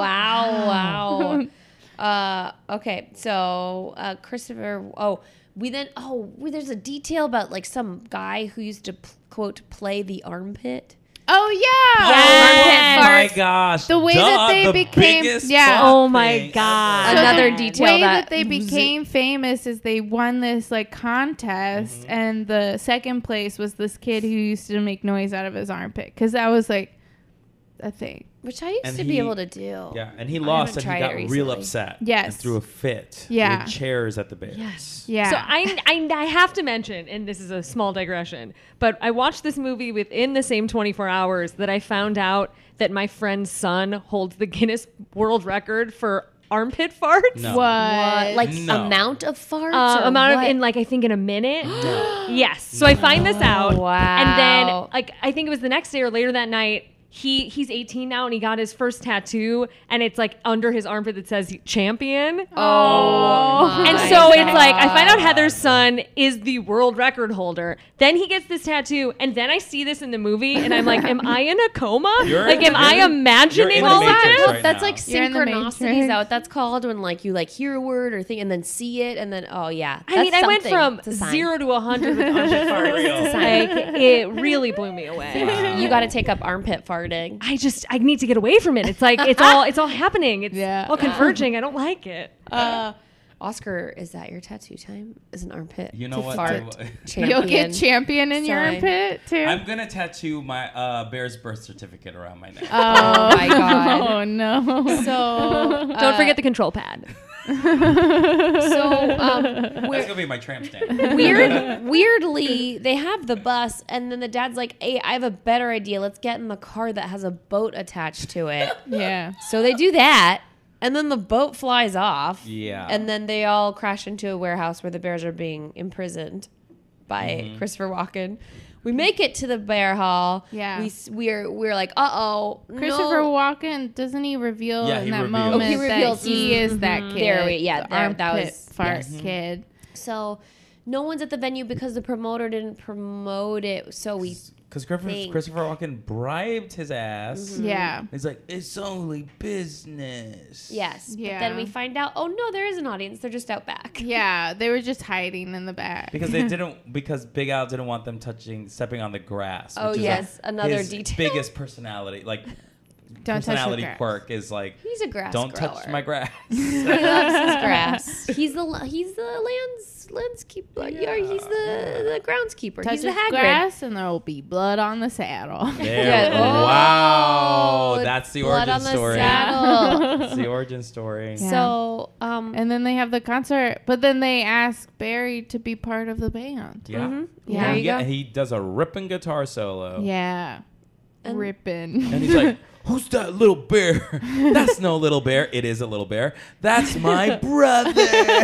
B: wow.
C: Wow! Wow! uh, okay, so uh, Christopher. Oh, we then. Oh, we, there's a detail about like some guy who used to p- quote play the armpit.
A: Oh, yeah.
C: Yes.
B: Oh my
C: Armpit farts.
B: gosh.
A: The way
B: Duh,
A: that they
B: the
A: became-
B: biggest
A: yeah.
B: plot
D: Oh my
B: thing
D: God.
B: ever.
C: Another
A: the
C: detail
A: way
C: that-
A: that they became famous is they won this like contest,
B: Mm-hmm.
A: and the second place was this kid who used to make noise out of his armpit because that was like a thing.
C: Which I used
B: And
C: to
B: he-
C: be able to do.
B: Yeah, and he
C: I
B: lost
C: haven't
B: and he
C: tried
B: got
C: it
B: real
C: recently.
B: upset.
A: Yes.
B: And threw a fit.
A: Yeah.
B: With chairs at the Bears.
D: Yes.
A: Yeah.
D: So I, I, I have to mention, and this is a small digression, but I watched this movie within the same twenty-four hours that I found out that my friend's son holds the Guinness World Record for armpit farts.
B: No.
A: What?
C: What? Like
B: No.
C: amount of farts?
D: Uh,
C: or
D: amount
C: what?
D: of in like I think in a minute. Yes. So I find this out,
C: Wow.
D: and then like I think it was the next day or later that night. He he's eighteen now, and he got his first tattoo, and it's like under his armpit that says champion.
C: Oh, my
D: And so it's
C: God.
D: like I find out Heather's son is the world record holder. Then he gets this tattoo, and then I see this in the movie, and I'm like, am I in a coma?
B: You're-
D: like, am I
B: you're-
D: imagining
B: you're in
D: all
B: the
D: of
B: Matrix
D: this?
B: right
C: That's
B: now.
C: like
A: You're in the
C: synchronicities
A: Matrix.
C: out. That's called when like you like hear a word or thing and then see it and then oh yeah.
D: I mean,
C: That's
D: I went
C: something.
D: from
C: It's a sign.
D: zero to a hundred with armpit farts.
B: Real.
D: Like, it really blew me away.
B: Wow.
C: You got to take up armpit farting.
D: I just I need to get away from it. It's like it's all it's all happening. It's
A: Yeah.
D: all converging. I don't like it.
C: Uh, Oscar, is that your tattoo time? Is an armpit?
B: You know
C: to
B: what?
C: Fart
B: I'm-
C: champion.
A: You'll get champion in your
C: Sign.
A: armpit too.
B: I'm going to tattoo my uh, Bears birth certificate around my neck.
A: oh
C: my God.
A: Oh no.
C: So
D: Don't
C: uh,
D: forget the control pad.
C: So um,
B: That's
C: we're,
B: going to be my tramp stamp.
C: weird, weirdly, they have the bus, and then the dad's like, "Hey, I have a better idea. Let's get in the car that has a boat attached to it."
A: Yeah.
C: So they do that, and then the boat flies off.
B: Yeah.
C: And then they all crash into a warehouse where the bears are being imprisoned by
B: Mm-hmm.
C: Christopher Walken. We make it to the bear hall.
A: Yeah.
C: We s- we're we're like, uh oh,
A: Christopher
C: no.
A: Walken, doesn't he reveal
B: Yeah,
A: in
B: he
A: that
B: reveals.
A: moment
C: Oh, he reveals.
A: that he is that kid?
C: There we- yeah,
A: the
C: there- that
A: armpit
C: was-
A: fart
C: yes.
A: kid.
C: So no one's at the venue because the promoter didn't promote it. So we
B: Because Christopher,
C: Thing.
B: Christopher Walken bribed his ass.
A: Yeah.
B: He's like, it's only business.
C: yes, but
A: Yeah.
C: then we find out, oh no, there is an audience. They're just out back.
A: Yeah, they were just hiding in the back.
B: Because they didn't, because Big Al didn't want them touching, stepping on the grass.
C: Oh,
B: which is
C: yes,
B: a-
C: another
B: his
C: detail.
B: biggest personality, like
A: Don't touch the
B: personality
A: grass.
B: quirk is like,
C: He's a grass
B: don't
C: grower.
B: touch my grass.
C: He loves his grass. He's the he's the lands landskeeper. Yeah. He's the the groundskeeper.
A: Touch
C: he's the
A: his
C: Hagrid.
A: grass and there will be blood on the saddle.
B: There.
C: Yeah.
B: Wow.
C: Oh,
B: That's the
C: blood
B: origin
C: on the
B: story.
C: saddle.
B: That's the origin story.
A: Yeah.
C: So um
A: And then they have the concert, but then they ask Barry to be part of the band.
B: Yeah.
C: Mhm.
A: Yeah.
C: There you
B: yeah.
C: go.
B: He does a ripping guitar solo.
A: Yeah.
C: And-
A: Ripping.
B: And he's like, who's that little bear? That's no little bear. It is a little bear. That's my brother.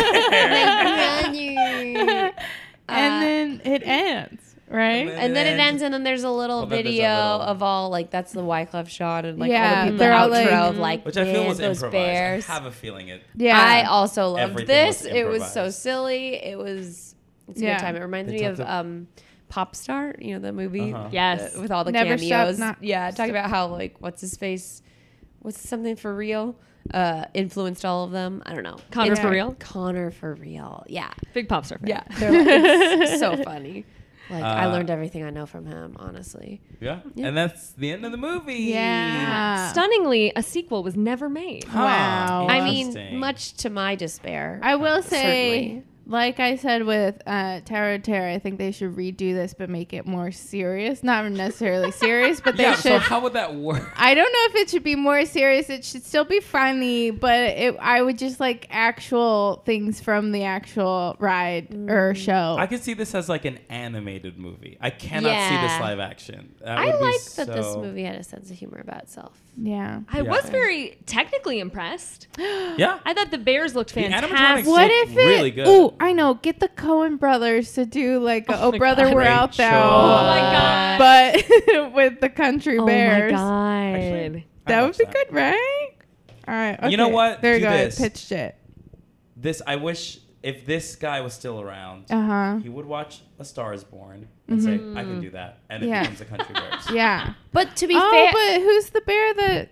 A: and
C: Uh,
A: then it ends, right?
B: And
C: and then it ends, and then there's a little
B: Well, then there's a
C: video
B: little-
C: of all like that's the Wyclef shot and like all
A: Yeah,
C: the people
A: they're all
C: outro
A: like-
C: of like
B: Which I feel was
C: those
B: improvised.
C: bears.
B: I have a feeling it.
A: Yeah.
C: I also loved
B: Everything
C: this.
B: was
C: It was so
B: improvised.
C: silly. It was it's a
A: Yeah.
C: good time. It reminds
B: They
C: me of
B: talked
C: um Pop Star, you know, the movie
B: Uh-huh.
D: Yes.
C: uh, with all the
A: Never Stop
C: cameos.
A: Not-
C: yeah, talking about how like what's his face, what's something for real, uh, influenced all of them. I don't know.
D: Connor
C: It's-
D: for real?
C: Connor for real. Yeah,
D: Big pop star fan.
C: yeah. They're like, it's so funny. Like I
B: Uh,
C: learned everything I know from him, honestly.
B: Yeah.
C: Yeah.
B: And that's the end of the movie.
A: Yeah.
D: Stunningly, a sequel was never made.
B: Huh,
A: Wow.
C: I mean,
B: interesting.
C: much to my despair.
A: I will say,
C: Certainly.
A: like I said with uh, Tower of Terror, I think they should redo this but make it more serious. Not necessarily serious, but they
B: Yeah,
A: should.
B: so how would that work?
A: I don't know if it should be more serious. It should still be funny, but it, I would just like actual things from the actual ride or show.
B: I could see this as like an animated movie. I cannot see this
C: Yeah.
B: live action. That
C: I
B: would be
C: like that this
B: so-
C: movie had a sense of humor about itself.
A: yeah.
D: I
B: Yeah.
D: was very technically impressed.
B: Yeah.
D: I thought the bears looked
B: The
D: fantastic.
B: animatronics
A: What
B: look
A: if it?
B: really good.
A: Oh, I know. Get the Coen brothers to do like, a,
D: Oh
A: "Oh,
D: my
A: brother,
D: God.
A: we're out
B: Rachel.
A: there,"
D: Oh my God.
A: but with the country
D: Oh
A: bears.
D: my God.
B: Actually,
A: That
B: I'd
A: would
B: watch
A: be good, right? All right.
B: You know
A: okay.
B: what?
A: There you
B: Do
A: go.
B: this.
A: I pitched it.
B: This I wish if this guy was still around,
A: Uh huh.
B: he would watch A Star Is Born and say, "I can do that," and it
A: Yeah.
B: becomes a Country Bears.
A: Yeah.
C: But to be
A: Oh,
C: fair,
A: but who's the bear that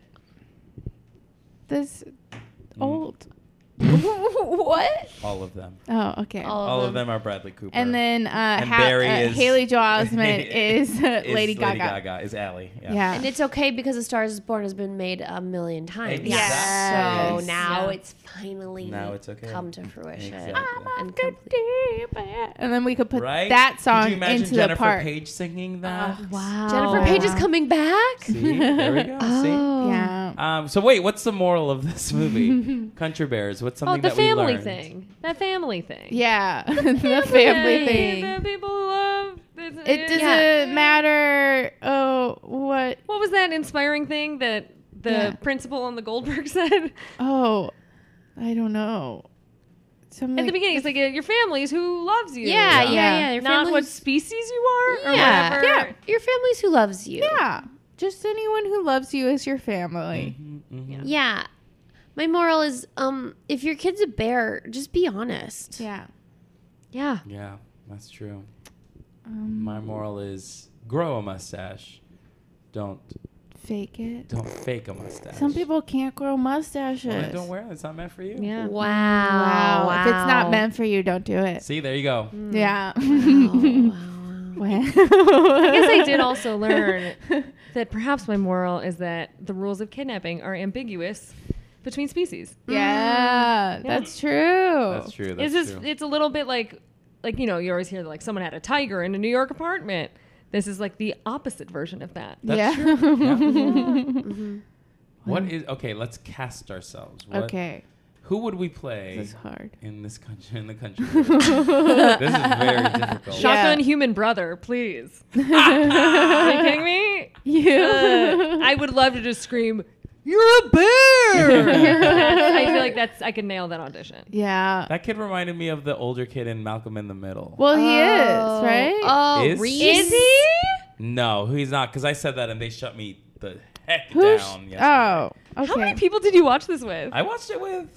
A: this
B: Mm.
A: old?
C: what?
B: All of them.
A: Oh, okay.
C: All
B: All of them are Bradley Cooper.
A: And then uh,
B: And
A: ha-
B: Barry
A: uh,
B: is-
A: Haley Joel Osment is, uh,
B: is
A: Lady Gaga.
B: Lady Gaga is Allie. Yeah.
A: Yeah.
C: And it's okay because A Star Is Born has been made a million times.
B: Exactly.
C: So now
D: Yeah.
C: it's finally
B: Now it's okay.
C: come to fruition.
B: Exactly.
C: And
A: Good
C: complete.
A: day, and then we could put
B: Right?
A: that song
B: Could you imagine
A: into
B: Jennifer
A: the park.
B: Page singing that?
D: Wow.
C: Jennifer Page is coming back.
B: See, there we go.
C: Oh.
A: Yeah.
B: See. Um, so wait, what's the moral of this movie? Country Bears. What's
D: Oh,
B: something
D: the
B: that we
D: family
B: learned?
D: thing. That family thing.
A: Yeah. the family thing.
D: That people love.
A: It doesn't
C: Yeah.
A: matter. Oh, what?
D: What was that inspiring thing that the
A: Yeah.
D: principal on the Goldberg said?
A: Oh, I don't know. Something
D: At the beginning, it's like, uh, your family's who loves you.
C: Yeah, yeah,
A: Yeah.
C: yeah. Your
D: Not what
C: family's-
D: species you are? Or
C: Yeah.
D: whatever.
A: Yeah.
C: Your family's who loves you.
A: Yeah. Just anyone who loves you is your family.
B: Mhm, mhm.
C: Yeah. My moral is, um, if your kid's a bear, just be honest.
A: Yeah.
D: Yeah.
B: Yeah, that's true.
A: Um,
B: My moral is grow a mustache. Don't
A: fake it.
B: don't fake a mustache.
A: Some people can't grow mustaches.
B: Well, then don't wear it. It's not meant for you.
D: Yeah.
C: Wow.
A: Wow. If it's not
C: Wow.
A: meant for you, don't do it.
B: See, there you go.
A: Yeah.
C: Wow, wow.
A: Wow.
D: I guess I did also learn that perhaps my moral is that the rules of kidnapping are ambiguous between species.
A: Yeah, that's true.
B: That's true. That's
D: it's just
B: true.
D: it's a little bit like like you know, you always hear like someone had a tiger in a New York apartment. This is like the opposite version of that.
B: That's
A: yeah.
B: true. Yeah.
C: Mhm.
B: What is okay? Let's cast ourselves. What,
A: Okay.
B: Who would we play
A: This is hard.
B: in this country? In the country. this is very difficult.
D: Shotgun
A: Yeah.
D: human brother, please. Are you kidding me?
A: You.
D: Uh, I would love to just scream, "You're a bear!" That's- I feel like that's I can nail that audition.
A: yeah.
B: That kid reminded me of the older kid in Malcolm in the Middle.
A: Well, he
C: Oh.
A: is, right?
C: Oh,
B: Is-
C: Reese.
D: Is he?
B: No, he's not. Because I said that and they shut me the heck
A: Who's-
B: down. Yesterday.
A: Oh, okay.
D: How many people did you watch this with?
B: I watched it with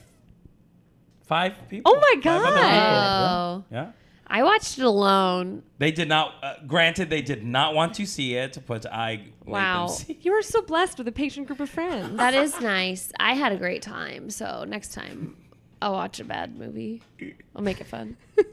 B: five people.
D: Oh my
B: Five other people.
C: Oh.
B: Yeah. Yeah.
C: I watched it alone.
B: They did not. Uh, granted, they did not want to see it, but I made
C: Wow.
B: them see.
D: You are so blessed with a patient group of friends.
C: That is nice. I had a great time. So next time I'll watch a bad movie. I'll make it fun.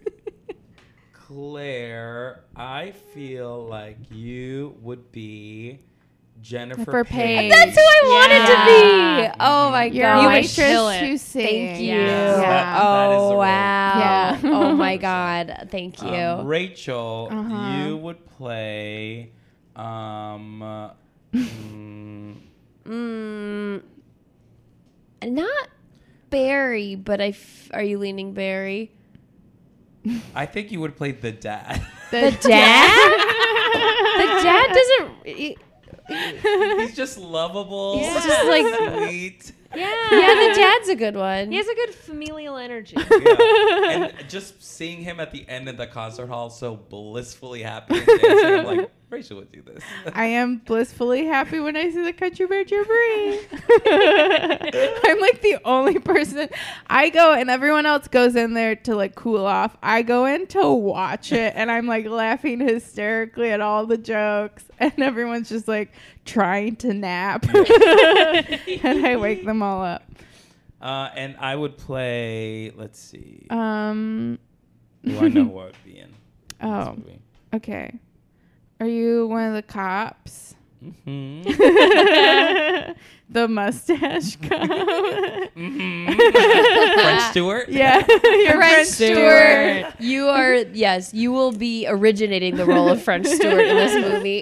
B: Claire, I feel like you would be Jennifer
A: For
B: Page.
A: Paige.
C: That's who I wanted
A: Yeah.
C: to be. Oh my
A: You're
C: god.
A: a
D: You
A: waitress
D: kill it.
A: to sing.
C: Thank you.
A: Yeah.
B: That- that is the
C: oh
B: role.
C: wow.
A: Yeah.
C: oh my god. Thank you.
B: Um, Rachel,
A: Uh-huh.
B: you would play. Um, uh, mm,
C: mm, not Barry, but I. F- are you leaning Barry?
B: I think you would play the dad.
C: The dad? the dad doesn't. he-
B: He's just lovable.
C: He's just like-
B: sweet.
D: Yeah.
C: yeah, the dad's a good one.
D: He has a good familial energy.
B: Yeah. And just seeing him at the end of the concert hall so blissfully happy and dancing, I'm like, Rachel would do this.
A: I am blissfully happy when I see the Country Bear Jamboree. I'm like the only person. I go and everyone else goes in there to like cool off. I go in to watch it and I'm like laughing hysterically at all the jokes and everyone's just like trying to nap. And I wake them all up.
B: Uh, and I would play, let's see.
A: Um.
B: Do I know who I would be in? this
A: Oh.
B: movie?
A: Okay. Are you one of the cops?
B: Mm-hmm.
A: The mustache cop.
B: Mm-hmm. French Stewart?
A: Yeah. You're
C: French Stewart. You are, yes, you will be originating the role of French Stewart in this movie.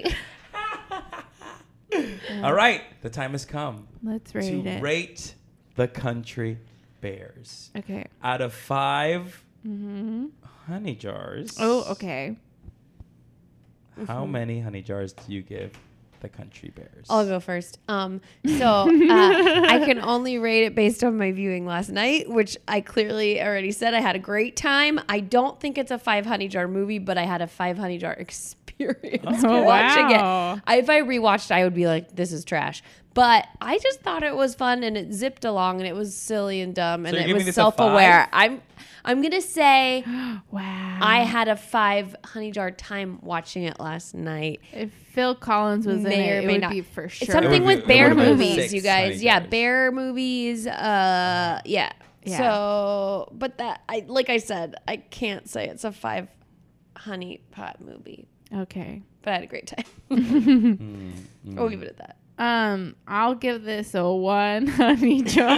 B: All right. The time has come
A: Let's rate
B: to
A: it.
B: rate the Country Bears.
A: Okay.
B: Out of five
A: Mm-hmm.
B: honey jars.
A: Oh, okay.
B: How many honey jars do you give the Country Bears?
C: I'll go first. Um, so uh, I can only rate it based on my viewing last night, which I clearly already said I had a great time. I don't think it's a five honey jar movie, but I had a five honey jar experience
A: Oh,
C: watching
A: wow.
C: it. I, if I rewatched, I would be like, "This is trash." But I just thought it was fun, and it zipped along, and it was silly and dumb, and
B: you're
C: it
B: giving
C: was
B: this a
C: self-aware.
B: five?
C: I'm, I'm gonna say
A: Wow.
C: I had a five honey jar time watching it last night.
A: If Phil Collins was
C: May
A: in
C: or
A: it, it
C: may
A: would
C: not.
A: be for sure.
C: It's something
B: It would be-
C: with
B: it
C: bear
B: would've been
C: movies,
B: six
C: you guys.
B: honey
C: Yeah,
B: jars.
C: bear movies. Uh, yeah.
A: Yeah.
C: So, but that I like I said, I can't say it's a five honey pot movie,
A: Okay.
C: but I had a great time.
B: Mm, mm.
C: I'll leave it at that.
A: Um, I'll give this a one honey jar.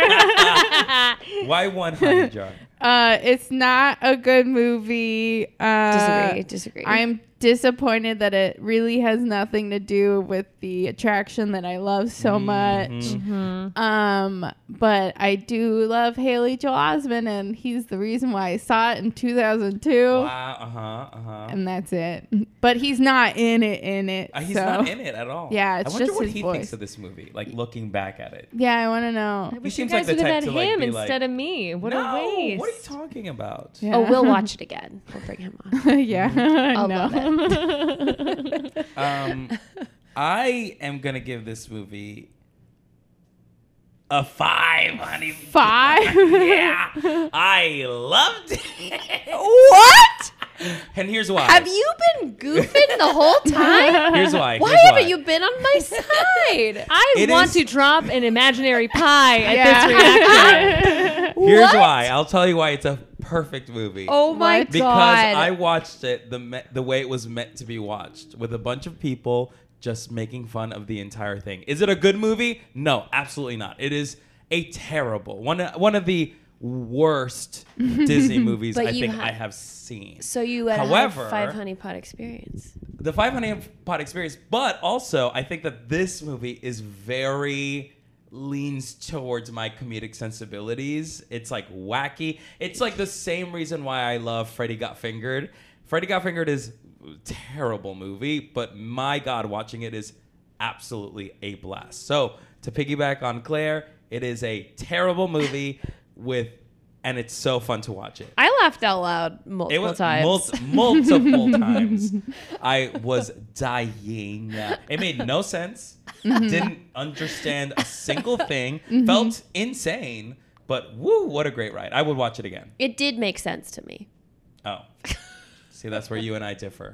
B: Why one honey jar?
A: uh, it's not a good movie. Uh,
C: Disagree. Disagree.
A: I'm disappointed that it really has nothing to do with the attraction that I love so much.
B: Mhm.
A: Um, but I do love Haley Joel Osment, and he's the reason why I saw it in two thousand two.
B: Wow. Uh huh. Uh huh.
A: And that's it. But he's not in it. In it.
B: Uh, he's
A: so.
B: not in it at all.
A: Yeah, it's
B: I wonder
A: just
B: what
A: his
B: he
A: voice.
B: thinks of this movie. Like looking back at it.
A: Yeah, I want to know.
D: I wish
B: seems
D: you
B: like
D: guys
B: the
D: would have
B: type
D: had
B: to, like,
D: him
B: be
D: instead
B: like,
D: of me. What
B: no,
D: a waste.
B: what are you talking about?
A: Yeah.
C: Oh, we'll watch it again. We'll bring him on.
A: yeah,
C: I'll
A: no.
C: love
B: Um, I am gonna give this movie a five, honey.
A: Five?
B: Yeah, I loved it.
C: What?
B: And here's why.
C: Have you been goofing the whole time?
B: Here's why.
C: Why
B: Here's
C: haven't
B: why.
C: you been on my side?
D: I
B: It
D: want
B: is-
D: to drop an imaginary pie at
A: Yeah.
D: this reaction.
B: Here's
C: What?
B: why. I'll tell you why it's a perfect movie.
C: Oh my
A: What?
B: because
C: god!
B: I watched it the me- the way it was meant to be watched, with a bunch of people just making fun of the entire thing. Is it a good movie? No, absolutely not. It is a terrible one. One of the worst Disney movies
C: But
B: I
C: you
B: think
C: ha-
B: I have seen.
C: so you had
B: However-
C: a five honey pot experience.
B: The five Honey Pot experience, but also I think that this movie is very leans towards my comedic sensibilities. It's like wacky. It's like the same reason why I love Freddy Got Fingered. Freddy Got Fingered is a terrible movie, but my God, watching it is absolutely a blast. So to piggyback on Claire, it is a terrible movie with, and it's so fun to watch it.
C: I laughed out loud
B: It
C: multiple
B: was
C: times.
B: mul- multiple times. I was dying. It made no sense. Didn't understand a single thing. Felt insane. But woo, what a great ride. I would watch it again.
C: It did make sense to me.
B: Oh. See, that's where you and I differ.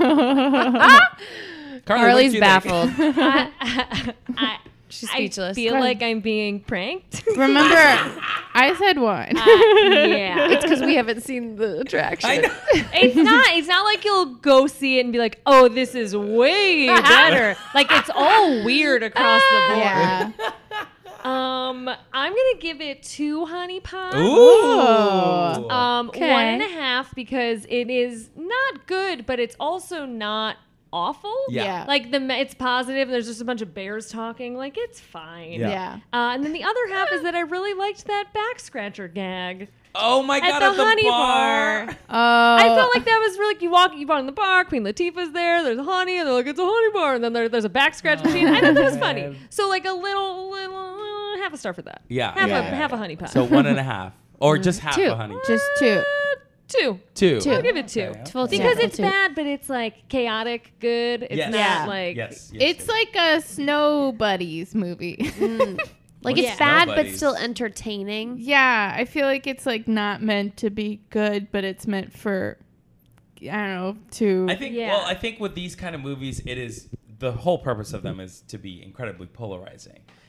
B: Carly,
C: Carly's
B: what do you
C: baffled.
B: think?
D: I, I,
C: She's
D: I
C: speechless.
D: feel
A: Go ahead.
D: like I'm being pranked.
A: Remember, I said one.
D: Uh, yeah.
C: It's because we haven't seen the attraction.
B: I know.
D: It's not. It's not like you'll go see it and be like, "Oh, this is way better." Like it's all weird across the board.
A: yeah.
D: Um, I'm gonna give it two honey pies.
B: Ooh.
D: Um,
C: Okay.
D: one and a half because it is not good, but it's also not awful.
B: Yeah.
A: Yeah.
D: Like the me- it's positive. There's just a bunch of bears talking. Like it's fine.
B: Yeah.
A: Yeah.
D: Uh, and then the other half is that I really liked that back scratcher gag
B: Oh my
D: at
B: God,
D: the
B: at the
D: honey
B: bar.
D: bar.
A: Oh.
D: I felt like that was really you walk you walk in the bar. Queen Latifah's there. There's honey, and they're like it's a honey bar, and then there, there's a back scratch machine. I thought that was funny.
B: man.
D: So like a little, little, little half a star for that.
B: Yeah.
D: half
B: yeah,
D: a
B: yeah,
D: half
B: yeah.
D: a honey pie.
B: So one and a half. Or just half
C: Two.
B: a honey.
A: Just two.
D: Uh, two.
B: Two.
C: Two.
D: I'll give it two.
B: Okay,
C: Full
B: okay.
D: Because
C: Yeah.
D: it's
C: Two.
D: bad, but it's like chaotic good. It's
B: Yes.
D: not
A: Yeah.
D: like
B: Yes. yes,
A: It's
B: yes.
A: like a Snow Buddies movie.
C: Like
B: What's
C: it's bad, but
B: Nobody's?
C: still entertaining.
A: Yeah, I feel like it's like not meant to be good, but it's meant for, I don't know, to.
B: I think.
D: Yeah.
B: Well, I think with these kind of movies, it is the whole purpose of them is to be incredibly polarizing.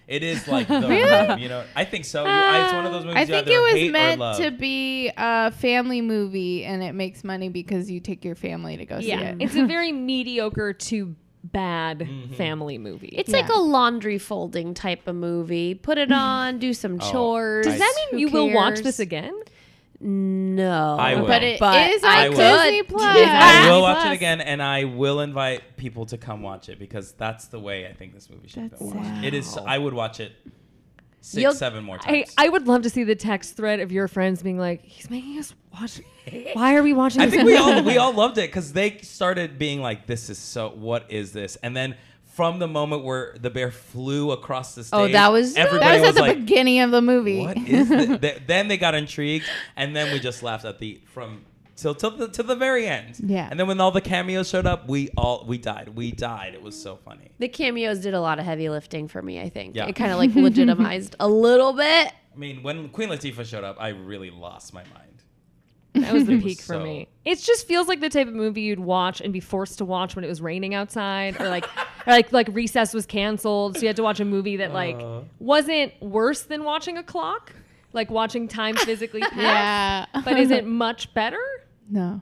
B: It is like the meme, you know. I think so. You- I- it's one of those movies
A: I
B: you
A: think
B: either
A: it was
B: hate or
A: meant
B: love.
A: to be a family movie, and it makes money because you take your family to go see
D: Yeah,
A: it.
D: it's a very mediocre to bad
B: Mm-hmm.
D: family movie.
C: It's
A: Yeah.
C: like a laundry folding type of movie. Put it on, do some
B: Oh,
C: chores.
D: Does that
C: Who
D: mean you will watch
C: cares?
D: this again?
C: No.
B: I will.
A: But it is
C: But
A: on
B: I will.
A: Disney Plus.
C: Yeah.
B: I will watch
A: Plus.
B: it again, and I will invite people to come watch it because that's the way I think this movie should
A: That's
B: be watched.
A: sad.
B: It is. I would watch it 6
C: You'll-
B: seven more
D: I,
B: times.
D: I would love to see the text thread of your friends being like, he's making us watch. Why are we watching
B: I
D: this?
B: think we
D: again?"
B: all we all loved it because they started being like, "This is so. What is this?" And then from the moment where the bear flew across the stage,
C: Oh, that was-
B: everybody
A: That was at the
B: like,
A: beginning of the movie.
B: "What is this?" Th- Then they got intrigued, and then we just laughed at the from till till the, to the very end.
A: Yeah.
B: And then when all the cameos showed up, we all we died. We died. It was so funny.
C: The cameos did a lot of heavy lifting for me, I think.
B: Yeah.
C: It kind of like legitimized a little bit.
B: I mean, when Queen Latifah showed up, I really lost my mind.
D: That was the
B: It was
D: peak for
B: so-
D: me. It just feels like the type of movie you'd watch and be forced to watch when it was raining outside, or like, or like like Recess was canceled, so you had to watch a movie that like
B: Uh.
D: wasn't worse than watching a clock, like watching time physically pass,
A: Yeah.
D: but isn't much better.
A: No.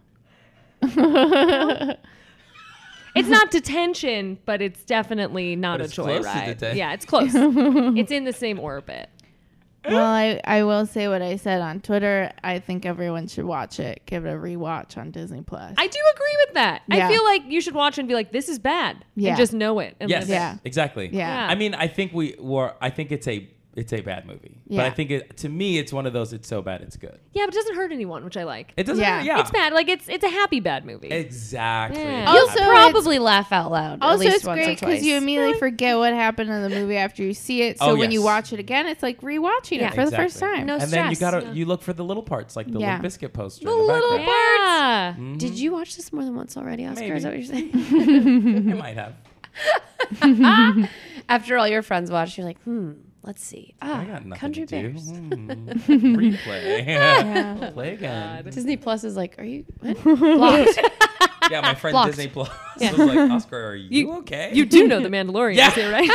D: It's not detention, but it's definitely not
B: But
D: a
B: it's close to
D: joyride.
B: detention.
D: Yeah, it's close. It's in the same orbit.
A: Well, I, I will say what I said on Twitter. I think everyone should watch it. Give it a rewatch on Disney Plus.
D: I do agree with that.
A: Yeah.
D: I feel like you should watch and be like, "This is bad,"
A: Yeah.
D: and just know it. And
B: Yes.
D: live it.
A: Yeah.
B: Exactly.
A: Yeah.
B: I mean, I think we were. I think it's a it's a bad movie. But
A: Yeah.
B: I think it to me, it's one of those. It's so bad, it's good.
D: Yeah, but it doesn't hurt anyone, which I like.
B: It doesn't.
A: Yeah.
B: Yeah.
D: It's bad. Like it's it's a happy bad movie.
B: Exactly.
D: Yeah.
C: You'll
A: Also,
C: probably laugh out loud. at
A: Also,
C: least
A: it's
C: once or
A: great because
C: twice.
A: you immediately forget what happened in the movie after you see it. So
B: Oh,
A: when you
B: yes.
A: watch it again, it's like rewatching
C: Yeah.
A: it for the first
B: Exactly.
A: time.
C: No
B: and then you
C: stress.
B: gotta
D: Yeah.
B: you look for the little parts like the
A: Yeah.
B: Limp Bizkit poster.
C: The
B: in the
C: little
B: background.
C: parts.
B: Mhm.
C: Did you watch this more than once already, Oscar?
B: Maybe.
C: Is that what you're saying?
B: I might have.
C: After all your friends watched, you're like, hmm, let's see. Ah,
B: I got nothing
C: Country
B: to do.
C: Bears.
B: Hmm. Replay.
A: Yeah.
B: Play again.
C: Disney Plus is like, are you what? blocked?
B: Yeah, my friend
C: Blocked.
B: Disney Plus
D: Yeah.
B: was like, Oscar, are you,
D: You-
B: okay?
D: You do know the Mandalorian,
B: Yeah.
D: is it, right?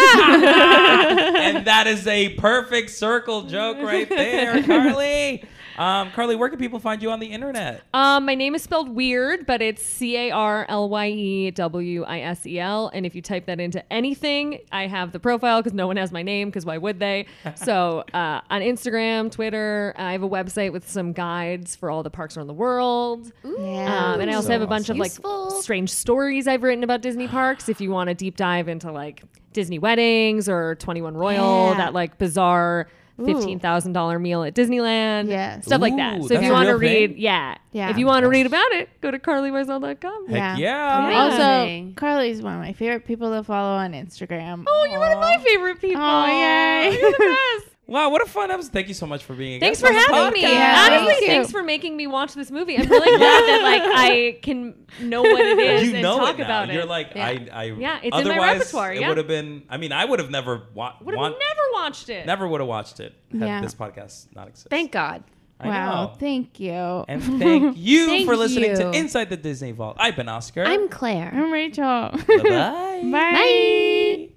B: And that is a perfect circle joke right there, Carly. Um, Carly, where can people find you on the internet?
D: Um, my name is spelled weird, but it's C A R L Y E W I S E L. And if you type that into anything, I have the profile because no one has my name because why would they? So uh, on Instagram, Twitter, I have a website with some guides for all the parks around the world.
A: Yeah.
D: Um, and I also
B: So
D: have a bunch of like
C: Useful.
D: strange stories I've written about Disney parks. If you want a deep dive into like Disney weddings or twenty-one Royal,
A: Yeah.
D: that like bizarre fifteen thousand dollars meal at Disneyland,
A: Yes.
D: stuff like that.
B: Ooh,
D: So if
B: that's
D: you
B: a
D: want to
B: real
D: read,
B: thing?
D: yeah,
A: Yeah.
D: if you want to read about it, go to carly weisel dot com.
B: Heck
A: Yeah.
B: yeah.
C: Yeah.
A: Also,
C: Amazing.
A: Carly's one of my favorite people to follow on Instagram.
D: Oh, you're one of my favorite people.
A: Oh, yay.
D: You're the best.
B: Wow, what a fun episode. Thank you so much for being a
D: Thanks
B: guest
D: for
B: on the
D: having me.
B: podcast.
A: Yeah,
D: Honestly,
A: thank you.
D: thanks for making me watch this movie. I'm really glad that like I can know what it is
B: You
D: and
B: know
D: talk
B: it now.
D: about
B: You're
D: it.
B: like,
C: Yeah.
B: I, I,
D: Yeah, it's in my
B: otherwise,
D: repertoire,
B: It
D: yeah.
B: would have been, I mean, I would have never wa-
D: Would have
B: want,
D: never watched it.
B: never would have watched it had
A: Yeah.
B: this podcast not existed.
C: Thank God.
B: I
A: Wow.
B: know.
A: Thank you.
B: And thank you
C: Thank
B: for listening to
C: you.
B: Inside the Disney Vault. I've been Oscar.
C: I'm Claire.
A: I'm Rachel.
B: Bye-bye.
A: Bye.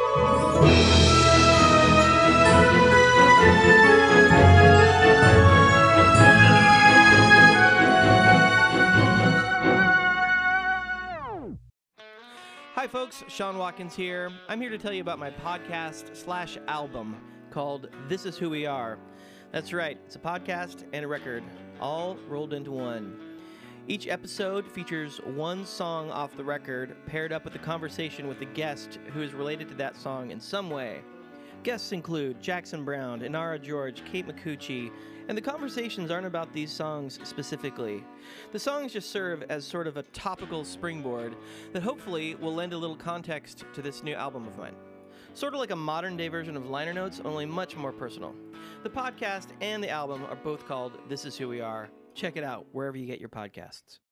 E: Hi folks, Sean Watkins here. I'm here to tell you about my podcast slash album called This Is Who We Are. That's right, it's a podcast and a record, all rolled into one. Each episode features one song off the record paired up with a conversation with a guest who is related to that song in some way. Guests include Jackson Brown, Inara George, Kate McCucci, and the conversations aren't about these songs specifically. The songs just serve as sort of a topical springboard that hopefully will lend a little context to this new album of mine. Sort of like a modern day version of liner notes, only much more personal. The podcast and the album are both called This Is Who We Are. Check it out wherever you get your podcasts.